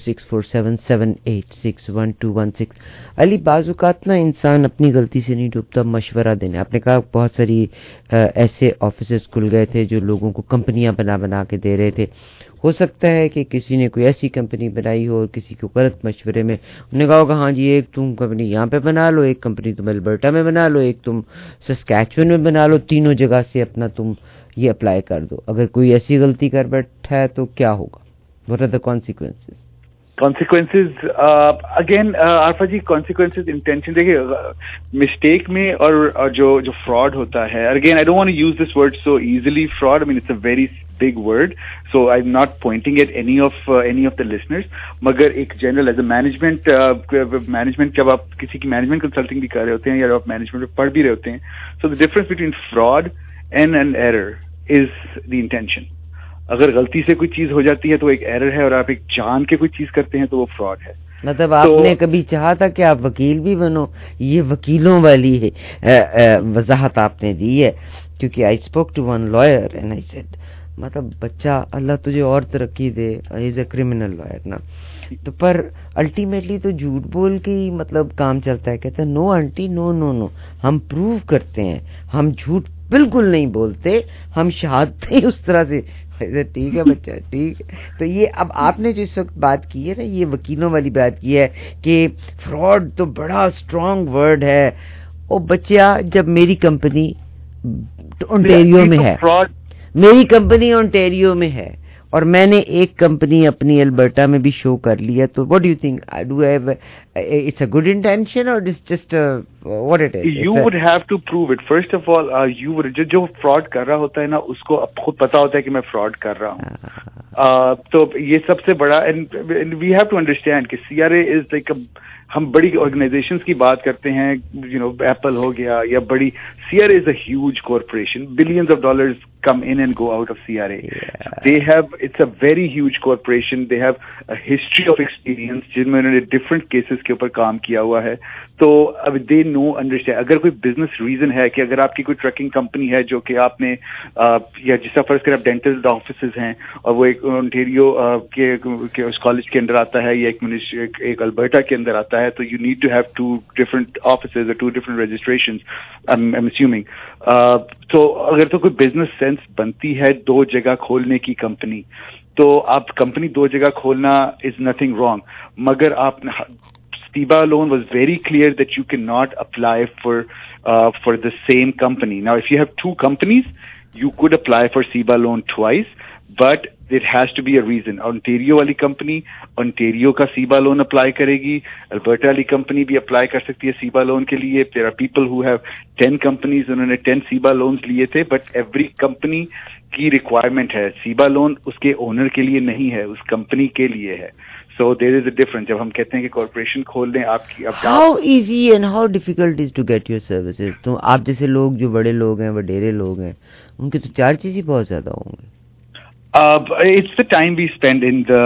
[SPEAKER 20] 6477861216. علی، بعض اوقات نا انسان اپنی غلطی سے نہیں ڈوبتا، مشورہ دینے. آپ نے کہا بہت ساری ایسے آفیسز کھل گئے تھے جو لوگوں کو کمپنیاں بنا کے دے رہے تھے. ہو سکتا ہے کہ کسی نے کوئی ایسی کمپنی بنائی ہو اور کسی کو غلط مشورے میں انہوں نے کہا ہوگا ہاں جی ایک تم کمپنی یہاں پہ بنا لو، ایک کمپنی تم البرٹا میں بنا لو، ایک تم سسکیچون میں بنا لو، تینوں جگہ سے اپنا تم یہ اپلائی کر دو. اگر کوئی ایسی غلطی کر بیٹھا ہے تو کیا ہوگا؟ What are the consequences?
[SPEAKER 21] Consequences, again, Arfa ji, consequences intention. دیکھیے مسٹیک میں اور جو fraud ہوتا ہے, again I don't want to use this word so easily, fraud. I mean it's a very big word, so I'm not pointing at any of the listeners. مگر ایک general as a management جب آپ کسی کی management consulting بھی کر رہے ہوتے ہیں یا آپ management میں پڑھ بھی رہے ہوتے ہیں, so the difference between fraud and an error is the intention. اگر غلطی سے کوئی چیز ہو جاتی ہے تو ایک ایرر ہے، اور آپ ایک جان کے کوئی چیز کرتے ہیں تو وہ فراڈ ہے.
[SPEAKER 20] مطلب آپ نے کبھی چاہا تھا کہ آپ وکیل بھی بنو؟ یہ وکیلوں والی وضاحت آپ نے دی ہے، کیونکہ I spoke to one lawyer and I said مطلب بچہ اللہ تجھے اور ترقی دے، he is a criminal lawyer نا، تو پر الٹیمیٹلی تو جھوٹ بول کے ہی مطلب کام چلتا ہے. کہتا ہے نو آنٹی نو ہم پروو کرتے ہیں، ہم جھوٹ بالکل نہیں بولتے، ہم شہادتیں اس طرح سے. ٹھیک ہے بچہ ٹھیک ہے. تو یہ اب آپ نے جو اس وقت بات کی ہے نا، یہ وکیلوں والی بات کی ہے کہ فراڈ تو بڑا اسٹرانگ ورڈ ہے. او بچہ جب میری کمپنی اونٹیریو میں ہے، میری کمپنی اونٹیریو میں ہے اور میں نے ایک کمپنی اپنی البرٹا میں بھی شو کر لی ہے، تو what do you think? Do I have it's a good intention or it's just what it is?
[SPEAKER 21] You would have to prove it. First of all, you would جو fraud کر رہا ہوتا ہے نا اس کو اب خود پتا ہوتا ہے کہ میں fraud کر رہا ہوں. تو یہ سب سے بڑا and we have to understand کہ CRA is like ہم بڑی آرگنائزیشنز کی بات کرتے ہیں، ایپل ہو گیا یا بڑی. CRA is a huge corporation. Billions of dollars come in and go out of CRA. Yeah. It's a very huge corporation. They have a history of experience جن میں انہوں نے different cases کے اوپر کام کیا ہوا ہے. تو اب they know understand. اگر کوئی بزنس ریزن ہے کہ اگر آپ کی کوئی ٹرکنگ کمپنی ہے جو کہ آپ نے یا جس طرح فرض کریں آپ ڈینٹل آفیسز ہیں اور وہ ایک اونٹیریو کے اس کالج کے اندر آتا ہے یا ایک البرٹا کے اندر آتا ہے، تو you need to have two different offices or two different registrations, I'm assuming. تو اگر تو کوئی بزنس سینس بنتی ہے دو جگہ کھولنے کی کمپنی، تو آپ کمپنی دو جگہ کھولنا is nothing wrong. مگر آپ SEBA loan was very clear that you cannot apply for the same company. Now, if you have two companies, you could apply for SEBA loan twice, but it has to be a reason. Ontario والی کمپنی Ontario کا SEBA loan apply کرے گی، Alberta والی company بھی apply کر سکتی ہے SEBA loan کے لیے. There are people who have 10 companies, انہوں نے 10 SEBA loans لیے تھے, but every company کی requirement ہے. SEBA loan اس کے اونر کے لیے نہیں ہے، اس کمپنی کے لیے ہے. So there is a difference. جب ہم کہتے ہیں کہ کارپوریشن کھول دیں آپ کی،
[SPEAKER 20] how easy and how difficult is to get your services. تو آپ جیسے لوگ جو بڑے لوگ ہیں، وڈیرے لوگ ہیں، ان کے تو چارجز ہی بہت زیادہ ہوں گے.
[SPEAKER 21] It's the time we spend in the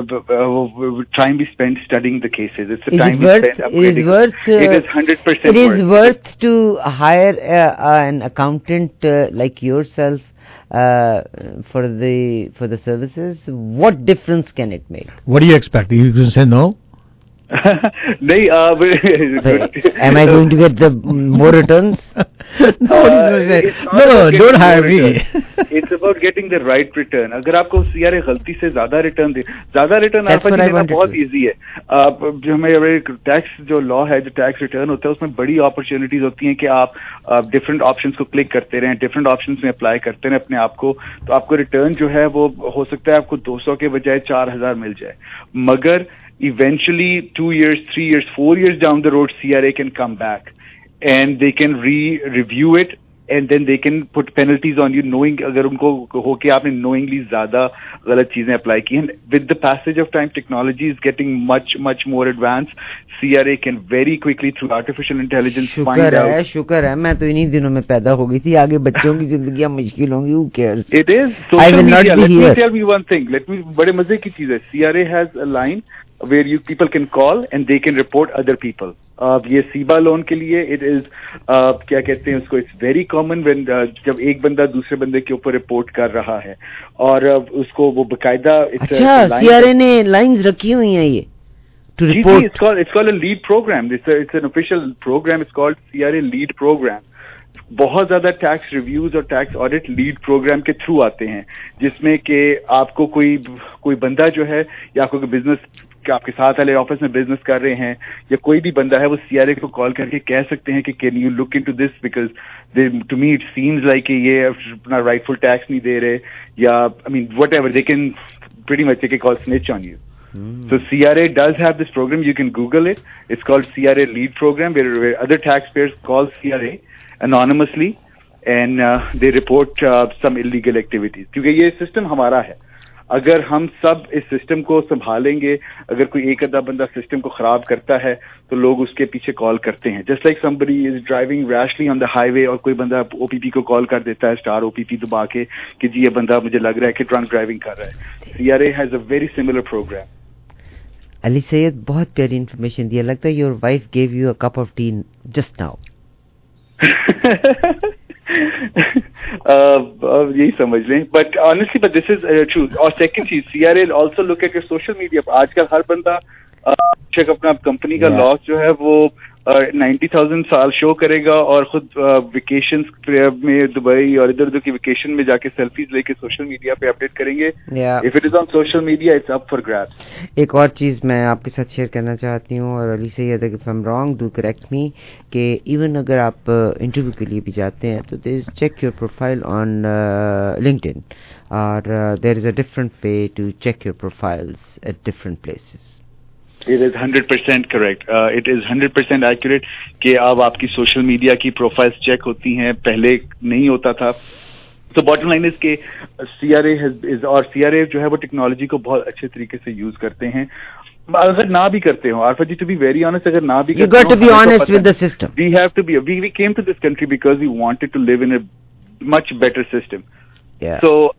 [SPEAKER 21] time we spend studying the cases. It's the time we spend upgrading. It is 100%
[SPEAKER 20] It is worth to hire an accountant like yourself for the services, what difference can it make?
[SPEAKER 2] What do you expect? You can say no?
[SPEAKER 21] نہیں
[SPEAKER 20] Am I going to get the more returns?
[SPEAKER 2] No, don't hire me.
[SPEAKER 21] It's about getting the right return. اگر آپ کو CRA غلطی سے زیادہ return دے, زیادہ return آپ کو دینا بہت ایزی ہے. جو ہمیں ٹیکس جو لا ہے, جو ٹیکس ریٹرن ہوتا ہے, اس میں بڑی اپرچونیٹیز ہوتی ہیں کہ آپ ڈفرینٹ آپشنس کو کلک کرتے رہیں, ڈفرینٹ آپشنس میں اپلائی کرتے رہیں اپنے آپ کو, تو آپ کو ریٹرن جو ہے وہ ہو سکتا ہے آپ کو 200 کے بجائے 4000 مل جائے. مگر eventually 2 years, 3 years, 4 years down the road, CRA can come back and they can review it and then they can put penalties on you knowing agar unko ho ke aapne knowingly zyada galat cheezein apply ki hain. With the passage of time, technology is getting much more advanced. CRA can very quickly through artificial intelligence find out.
[SPEAKER 20] شکر ہے میں تو انہی دنوں میں پیدا ہو گئی تھی, آگے بچوں کی زندگیاں مشکل ہوں گی. Who cares?
[SPEAKER 21] It is social media. Let me tell you one thing. بڑے مزے کی چیز ہے. CRA has a line where people can call and they can report other people. یہ سیبا لون کے لیے it is کیا کہتے ہیں اس کو, it's very common when جب ایک بندہ دوسرے بندے کے اوپر رپورٹ کر رہا ہے اور اس کو وہ باقاعدہ.
[SPEAKER 20] اچھا, CRA نے لائنز رکھی ہوئی ہیں یہ to report.
[SPEAKER 21] It's called a lead program. It's an official program. It's called CRA lead program. بہت زیادہ ٹیکس ریویوز اور ٹیکس آڈٹ لیڈ پروگرام کے تھرو آتے ہیں, جس میں کہ آپ کو کوئی بندہ جو ہے یا کوئی بزنس آپ کے ساتھ والے آفس میں بزنس کر رہے ہیں یا کوئی بھی بندہ ہے, وہ CRA کو کال کر کے کہہ سکتے ہیں کہ can you look into this because to me it seems like کہ یہ اپنا رائٹ فل ٹیکس نہیں دے رہے, یا I mean whatever they can pretty much take a call snitch on you. So CRA does have this program. You can Google it. It's called CRA Lead Program, where other taxpayers call CRA anonymously and they report some illegal activities. کیونکہ یہ system ہمارا ہے. اگر ہم سب اس system کو سنبھالیں گے, اگر کوئی ایک آدھا بندہ سسٹم کو خراب کرتا ہے تو لوگ اس کے پیچھے کال کرتے ہیں. Just like somebody is driving rashly on the highway اور کوئی بندہ OPP کو کال کر دیتا ہے, اسٹار OPP دبا کے کہ جی یہ بندہ مجھے لگ رہا ہے کہ ڈرنک ڈرائیونگ کر رہا ہے. CRA has a very similar program.
[SPEAKER 20] علی سید بہت پیاری انفارمیشن دیا. لگتا ہے your wife gave you a cup of tea just now.
[SPEAKER 21] یہی سمجھ لیں, but honestly but this is true. اور سیکنڈ چیز, CRA also look at your social media. آج کل ہر بندہ اپنا کمپنی کا لاس جو ہے وہ 90,000 سال شو کرے گا اور خود ویکیشن میں دبئی اور ادھر ادھر کی ویکیشن میں جا کے سیلفیز لے کے سوشل میڈیا پہ اپڈیٹ کریں گے. If it is on social media it's up for grabs.
[SPEAKER 20] ایک اور چیز میں آپ کے ساتھ شیئر کرنا چاہتی ہوں, اور Ali Syed if I am wrong do correct me, کہ ایون اگر آپ انٹرویو کے لیے بھی جاتے ہیں تو there is check your profile on LinkedIn, اور there is a different way to check your profiles at different places.
[SPEAKER 21] It is 100% correct. It is 100% accurate کہ اب آپ کی سوشل میڈیا کی پروفائلز چیک ہوتی ہیں, پہلے نہیں ہوتا تھا. تو باٹم لائن از کہ CRA جو ہے وہ ٹیکنالوجی کو بہت اچھے طریقے سے یوز کرتے ہیں. اگر نہ بھی کرتے ہوں, Arfa ji, to be very honest, اگر نہ بھی کرتے
[SPEAKER 20] ہوں, you got to be honest with the system.
[SPEAKER 21] We have to be. We came to this country because we wanted to live in a much better system.
[SPEAKER 20] Yeah.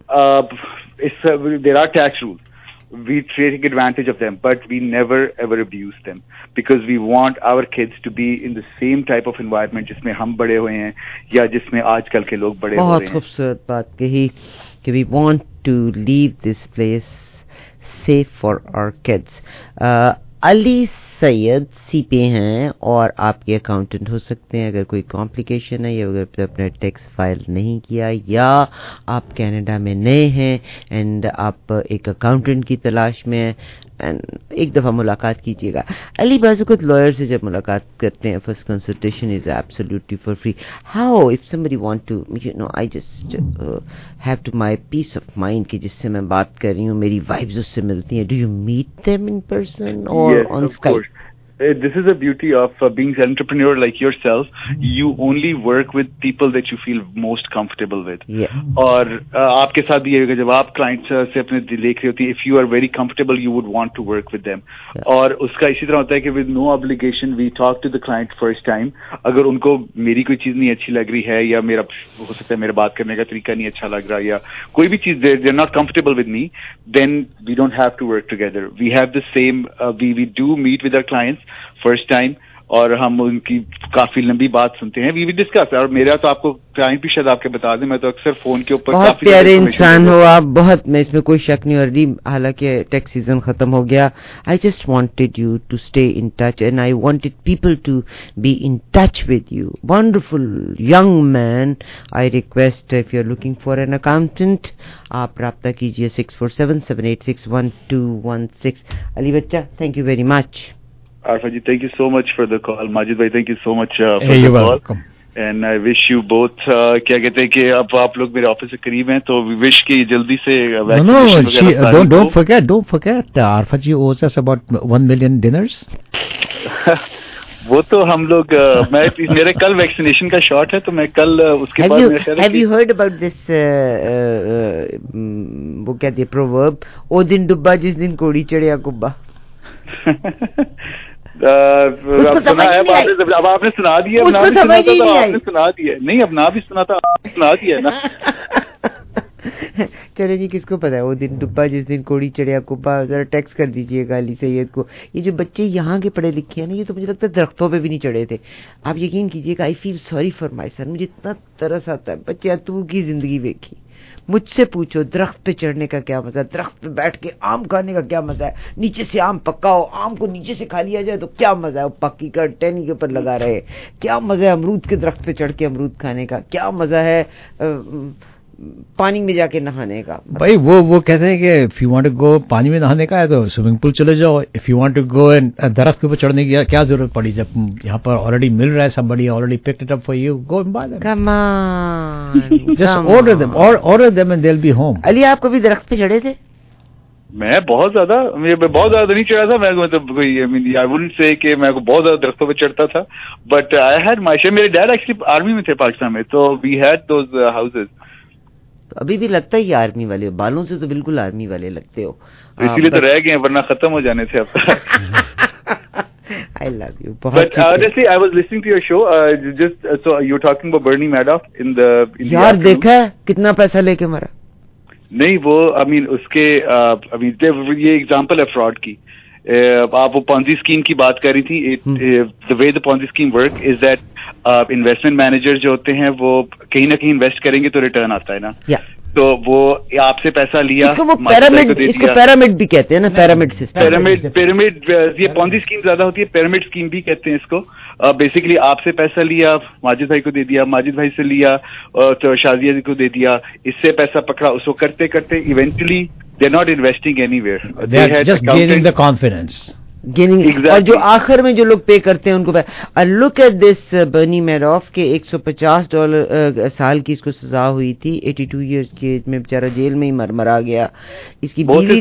[SPEAKER 21] So there are tax rules. We take advantage of them, but we never ever abuse them because we want our kids to be in the same type of environment جس میں ہم بڑے ہوئے ہیں یا جس میں آج کل کے لوگ بڑے ہوئے ہیں.
[SPEAKER 20] بہت خوبصورت بات کہی کہ we want to leave this place safe for our kids. Ali Syed CPA ہیں اور آپ کے اکاؤنٹنٹ ہو سکتے ہیں. اگر کوئی کمپلیکیشن ہے یا اگر اپنا ٹیکس فائل نہیں کیا یا آپ کینیڈا میں نئے ہیں اینڈ آپ ایک اکاؤنٹنٹ کی تلاش میں ہیں, ایک دفعہ ملاقات کیجیے گا. علی بعض اوقات لائر سے جب ملاقات کرتے ہیں, first consultation is absolutely for free. How if somebody want to I just have to my peace of mind کہ جس سے میں بات کر رہی ہوں میری وائفز اس سے ملتی ہیں, do you meet them in person or on Skype?
[SPEAKER 21] This is the beauty of being an entrepreneur like yourself. You only work with people that you feel most comfortable with.
[SPEAKER 20] Yeah.
[SPEAKER 21] اور آپ کے ساتھ بھی یہ ہوگا جب آپ client سے اپنے دیکھ رہی ہوتی, if you are very comfortable you would want to work with them. اور اس کا اسی طرح ہوتا ہے کہ with no obligation we talk to the client first time. اگر ان کو میری کوئی چیز نہیں اچھی لگ رہی ہے یا میرا ہو سکتا ہے میرا بات کرنے کا طریقہ نہیں اچھا لگ رہا یا کوئی بھی چیز they're not comfortable with me, then we don't have to work together. We have the same we do meet with our clients first time اور ہم ان کی کافی لمبی بات سنتے ہیں. We discuss. اور میرا تو آپ کو کلائنٹ بھی شاید آپ کے بتا دیں, میں تو اکثر فون کے اوپر
[SPEAKER 20] بہت پیارے انسان ہو آپ, بہت, میں اس میں کوئی شک نہیں. اور حالانکہ ٹیکس سیزن ختم ہو گیا, I just wanted you to stay in touch and I wanted people to be in touch with you. Wonderful young man. I request if you are looking for an accountant, آپ رابطہ کیجیے 6477861216. علی بچہ, thank you very much.
[SPEAKER 21] Arfa ji, thank you so much for the call. Majid bhai, thank you so much for the call. Welcome. And I wish you both, کیا کہتے ہیں کہ اب آپ لوگ میرے آفس سے قریب ہیں تو we wish کہ جلدی سے
[SPEAKER 2] vaccination. Don't forget, Arfa ji owes us about 1 million dinners.
[SPEAKER 21] وہ تو ہم لوگ, میرے کل ویکسینیشن کا شاٹ ہے تو میں کل اس کے بعد.
[SPEAKER 20] Have you heard about this وہ کہتے ہیں proverb, او دن ڈبا جس دن کوڑی چڑھیا کبا.
[SPEAKER 21] اب آپ نے سنا دیا, سنا دیا نہیں, اب نہ بھی سنا تھا, سنا دیا نا.
[SPEAKER 20] چلے جی, کس کو پتا ہے وہ دن ڈبا جس دن کوڑی چڑھیا کبا. ذرا ٹیکسٹ کر دیجیے گا علی سید کو. یہ جو بچے یہاں کے پڑھے لکھے ہیں نا, یہ تو مجھے لگتا ہے درختوں پہ بھی نہیں چڑھے تھے. آپ یقین کیجیے گا, آئی فیل سوری فار مائی سن. مجھے اتنا ترس آتا ہے. بچے تو کی زندگی دیکھی, مجھ سے پوچھو درخت پہ چڑھنے کا کیا مزہ ہے, درخت پہ بیٹھ کے آم کھانے کا کیا مزہ ہے, نیچے سے آم پکا ہو, آم کو نیچے سے کھا لیا جائے تو کیا مزہ ہے, پکی کر ٹہنی کے اوپر لگا رہے, کیا مزہ ہے امرود کے درخت پہ چڑھ کے امرود کھانے کا, کیا مزہ ہے پانی میں جا کے نہانے کا.
[SPEAKER 2] بھائی وہ کہتے ہیں کہ if you want to go پانی میں نہانے کا ہے تو سوئمنگ پول چلے جاؤ. If you want to go درخت کے اوپر چڑھنے کی کیا ضرورت پڑی جب یہاں پر آلریڈی مل رہا ہے, somebody already picked it up for you, go and buy them.
[SPEAKER 20] Come on,
[SPEAKER 2] just order them and they'll be home.
[SPEAKER 20] علی, آپ کبھی درخت پہ چڑھے تھے؟
[SPEAKER 21] میں بہت زیادہ نہیں چڑھا تھا. میں مطلب I wouldn't say کہ میں بہت زیادہ درختوں پہ چڑھتا تھا, but I had my share. میرے ڈیڈ ایکچولی آرمی میں تھے پاکستان میں, تو we had those houses.
[SPEAKER 20] ابھی بھی لگتا ہے یہ آرمی والے, بالوں سے تو بالکل آرمی والے لگتے ہو.
[SPEAKER 21] اسی لیے تو رہ گئے, ورنہ ختم ہو جانے تھے اب.
[SPEAKER 20] I love you.
[SPEAKER 21] But honestly, I was listening to your show. Just so you're talking about Bernie Madoff in the.
[SPEAKER 20] یار دیکھا کتنا پیسہ لے کے مرا.
[SPEAKER 21] نہیں وہ اس کے یہ ایگزامپل ہے فراڈ کی. آپ وہ پونزی اسکیم کی بات کر رہی تھی. The way the Ponzi scheme work is that investment manager جو ہوتے ہیں وہ کہیں نہ کہیں انویسٹ کریں گے تو ریٹرن آتا ہے نا. تو وہ آپ سے پیسہ لیا,
[SPEAKER 20] اس کو پیرامڈ بھی کہتے ہیں نا, پیرامڈ سسٹم.
[SPEAKER 21] پیرامڈ یہ پونزی اسکیم زیادہ ہوتی ہے, پیرامڈ اسکیم بھی کہتے ہیں اس کو. بیسیکلی آپ سے پیسہ لیا, ماجد بھائی کو دے دیا, ماجد بھائی سے لیا تو شازیہ کو دے دیا, اس سے پیسہ پکڑا, اس کو کرتے کرتے eventually they are not investing anywhere,
[SPEAKER 2] they are just gaining the confidence.
[SPEAKER 20] اور جو آخر میں جو لوگ پے کرتے ہیں ان کو. لک ایٹ دس برنی میڈوف کے $150 سال کی اس کو سزا ہوئی تھی, 82 ایئرس کی ایج میں بیچارہ جیل میں ہی مرا گیا. اس کی بیوی,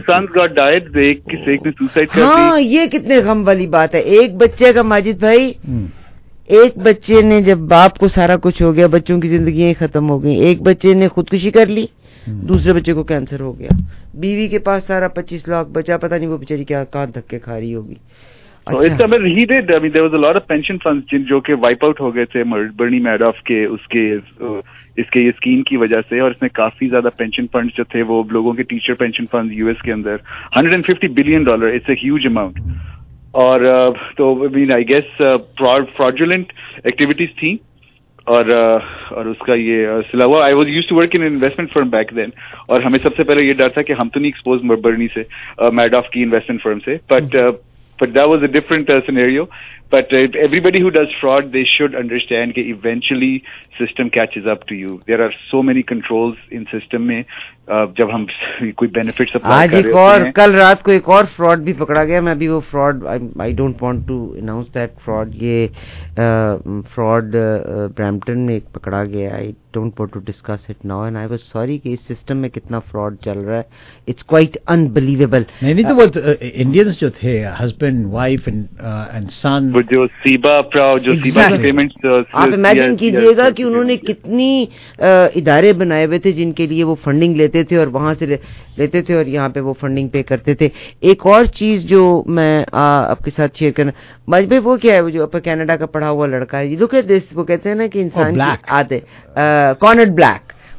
[SPEAKER 20] ہاں یہ کتنے غم والی بات ہے. ایک بچے کا, ماجد بھائی, ایک بچے نے جب باپ کو سارا کچھ ہو گیا, بچوں کی زندگیاں ختم ہو گئی, ایک بچے نے خودکشی کر لی, دوسرے بچے کو کینسر ہو گیا, بیوی کے پاس سارا 25 لاکھ بچا, پتہ نہیں وہ بیچاری کیا کہاں دھکے کھا رہی ہوگی.
[SPEAKER 21] پینشن فنڈ جو کہ وائپ آؤٹ ہو گئے تھے برنی میڈوف کے اس کے اسکیم کی وجہ سے, اور اس نے کافی زیادہ پینشن فنڈ جو تھے وہ لوگوں کے ٹیچر پینشن فنڈ US کے اندر $150 billion, it's a huge amount. اور تو آئی گیس فراڈولنٹ ایکٹیویٹیز تھیں, اور اس کا یہ سلا ہوا. I was used to work in investment firm back then, اور ہمیں سب سے پہلے یہ ڈر تھا کہ ہم تو نہیں ایکسپوز برنی سے, میڈوف کی انویسٹمنٹ فرم سے, but that was a different scenario. But everybody who does fraud, they should understand that eventually system catches up to you. There are so many controls in system میں جب ہم کوئی benefit supply کر رہے ہوتے ہیں.
[SPEAKER 20] آج ایک اور, کل رات کو ایک اور فراڈ بھی پکڑا گیا. میں ابھی وہ fraud, I don't want to announce that fraud. یہ فراڈ برامپٹن میں ایک پکڑا گیا. I don't want to discuss it now and I was sorry کہ اس سسٹم میں کتنا فراڈ چل رہا ہے. It's quite unbelievable.
[SPEAKER 2] نہیں تو وہ انڈینس جو تھے, ہسبینڈ وائف اینڈ سن,
[SPEAKER 21] جو سیبا پیمنٹ,
[SPEAKER 20] آپ امیجن کیجئے گا کہ انہوں نے کتنی ادارے بنائے ہوئے تھے جن کے لیے وہ فنڈنگ لیتے تھے اور وہاں سے لیتے تھے اور یہاں پہ وہ فنڈنگ پے کرتے تھے. ایک اور چیز جو میں آپ کے ساتھ شیئر کرنا, ماجد بھائی وہ کیا ہے, وہ جو کینیڈا کا پڑھا ہوا لڑکا ہے, لک ایٹ دس, وہ کہتے ہیں نا کہ انسان آتے کارنر بلیک,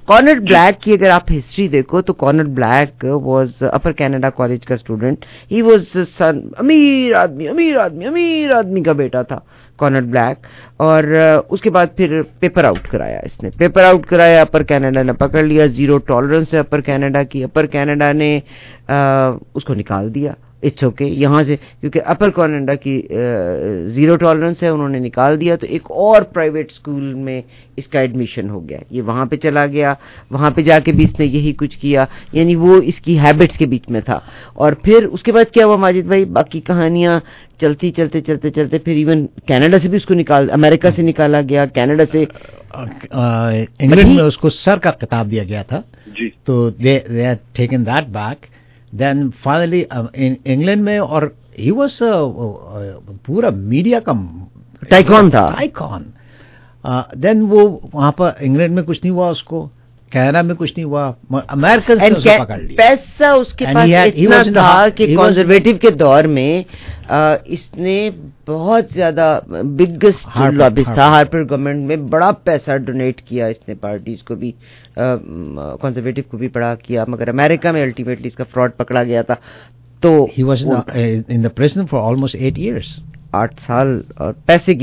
[SPEAKER 20] कॉनर ब्लैक की अगर आप हिस्ट्री देखो तो Conrad Black was Upper Canada College का स्टूडेंट. ही वाज सन अमीर आदमी का बेटा था कॉनर ब्लैक. और उसके बाद फिर पेपर आउट कराया इसने. पेपर आउट कराया, अपर कनाडा ने पकड़ लिया. जीरो टॉलरेंस है अपर कनाडा की. अपर कनाडा ने उसको निकाल दिया. इट्स ओके यहाँ से, क्योंकि अपर कनाडा की जीरो टॉलरेंस है, उन्होंने निकाल दिया. तो एक और प्राइवेट स्कूल में इसका एडमिशन हो गया. ये वहां पे चला गया. वहां पे जाके भी इसने यही कुछ किया, यानी वो इसकी हैबिट्स के बीच में था. और फिर उसके बाद क्या हुआ माजिद भाई, बाकी कहानियां चलते फिर इवन कनाडा से भी उसको अमेरिका से निकाला गया, कनाडा से
[SPEAKER 2] इंग्लैंड में उसको सर का खिताब दिया गया था. तो they had taken that back. Then finally in England में, और he was पूरा मीडिया का
[SPEAKER 20] टाइकॉन था.
[SPEAKER 2] Then वो वहाँ पर इंग्लैंड में कुछ नहीं हुआ उसको, कनाडा में कुछ नहीं हुआ, अमेरिकन से उसे पकड़ लिया.
[SPEAKER 20] पैसा उसके पास इतना था कि कंजर्वेटिव के दौर में इसने बहुत ज्यादा बिगेस्ट लॉबिस्ट था. हार्पर गवर्नमेंट में बड़ा पैसा डोनेट किया इसने, पार्टीज को भी, कंजर्वेटिव को भी बड़ा किया. मगर अमेरिका में अल्टीमेटली इसका फ्रॉड पकड़ा गया था. तो
[SPEAKER 2] he was in the prison for almost 8 years.
[SPEAKER 20] 8 साल, और पैसे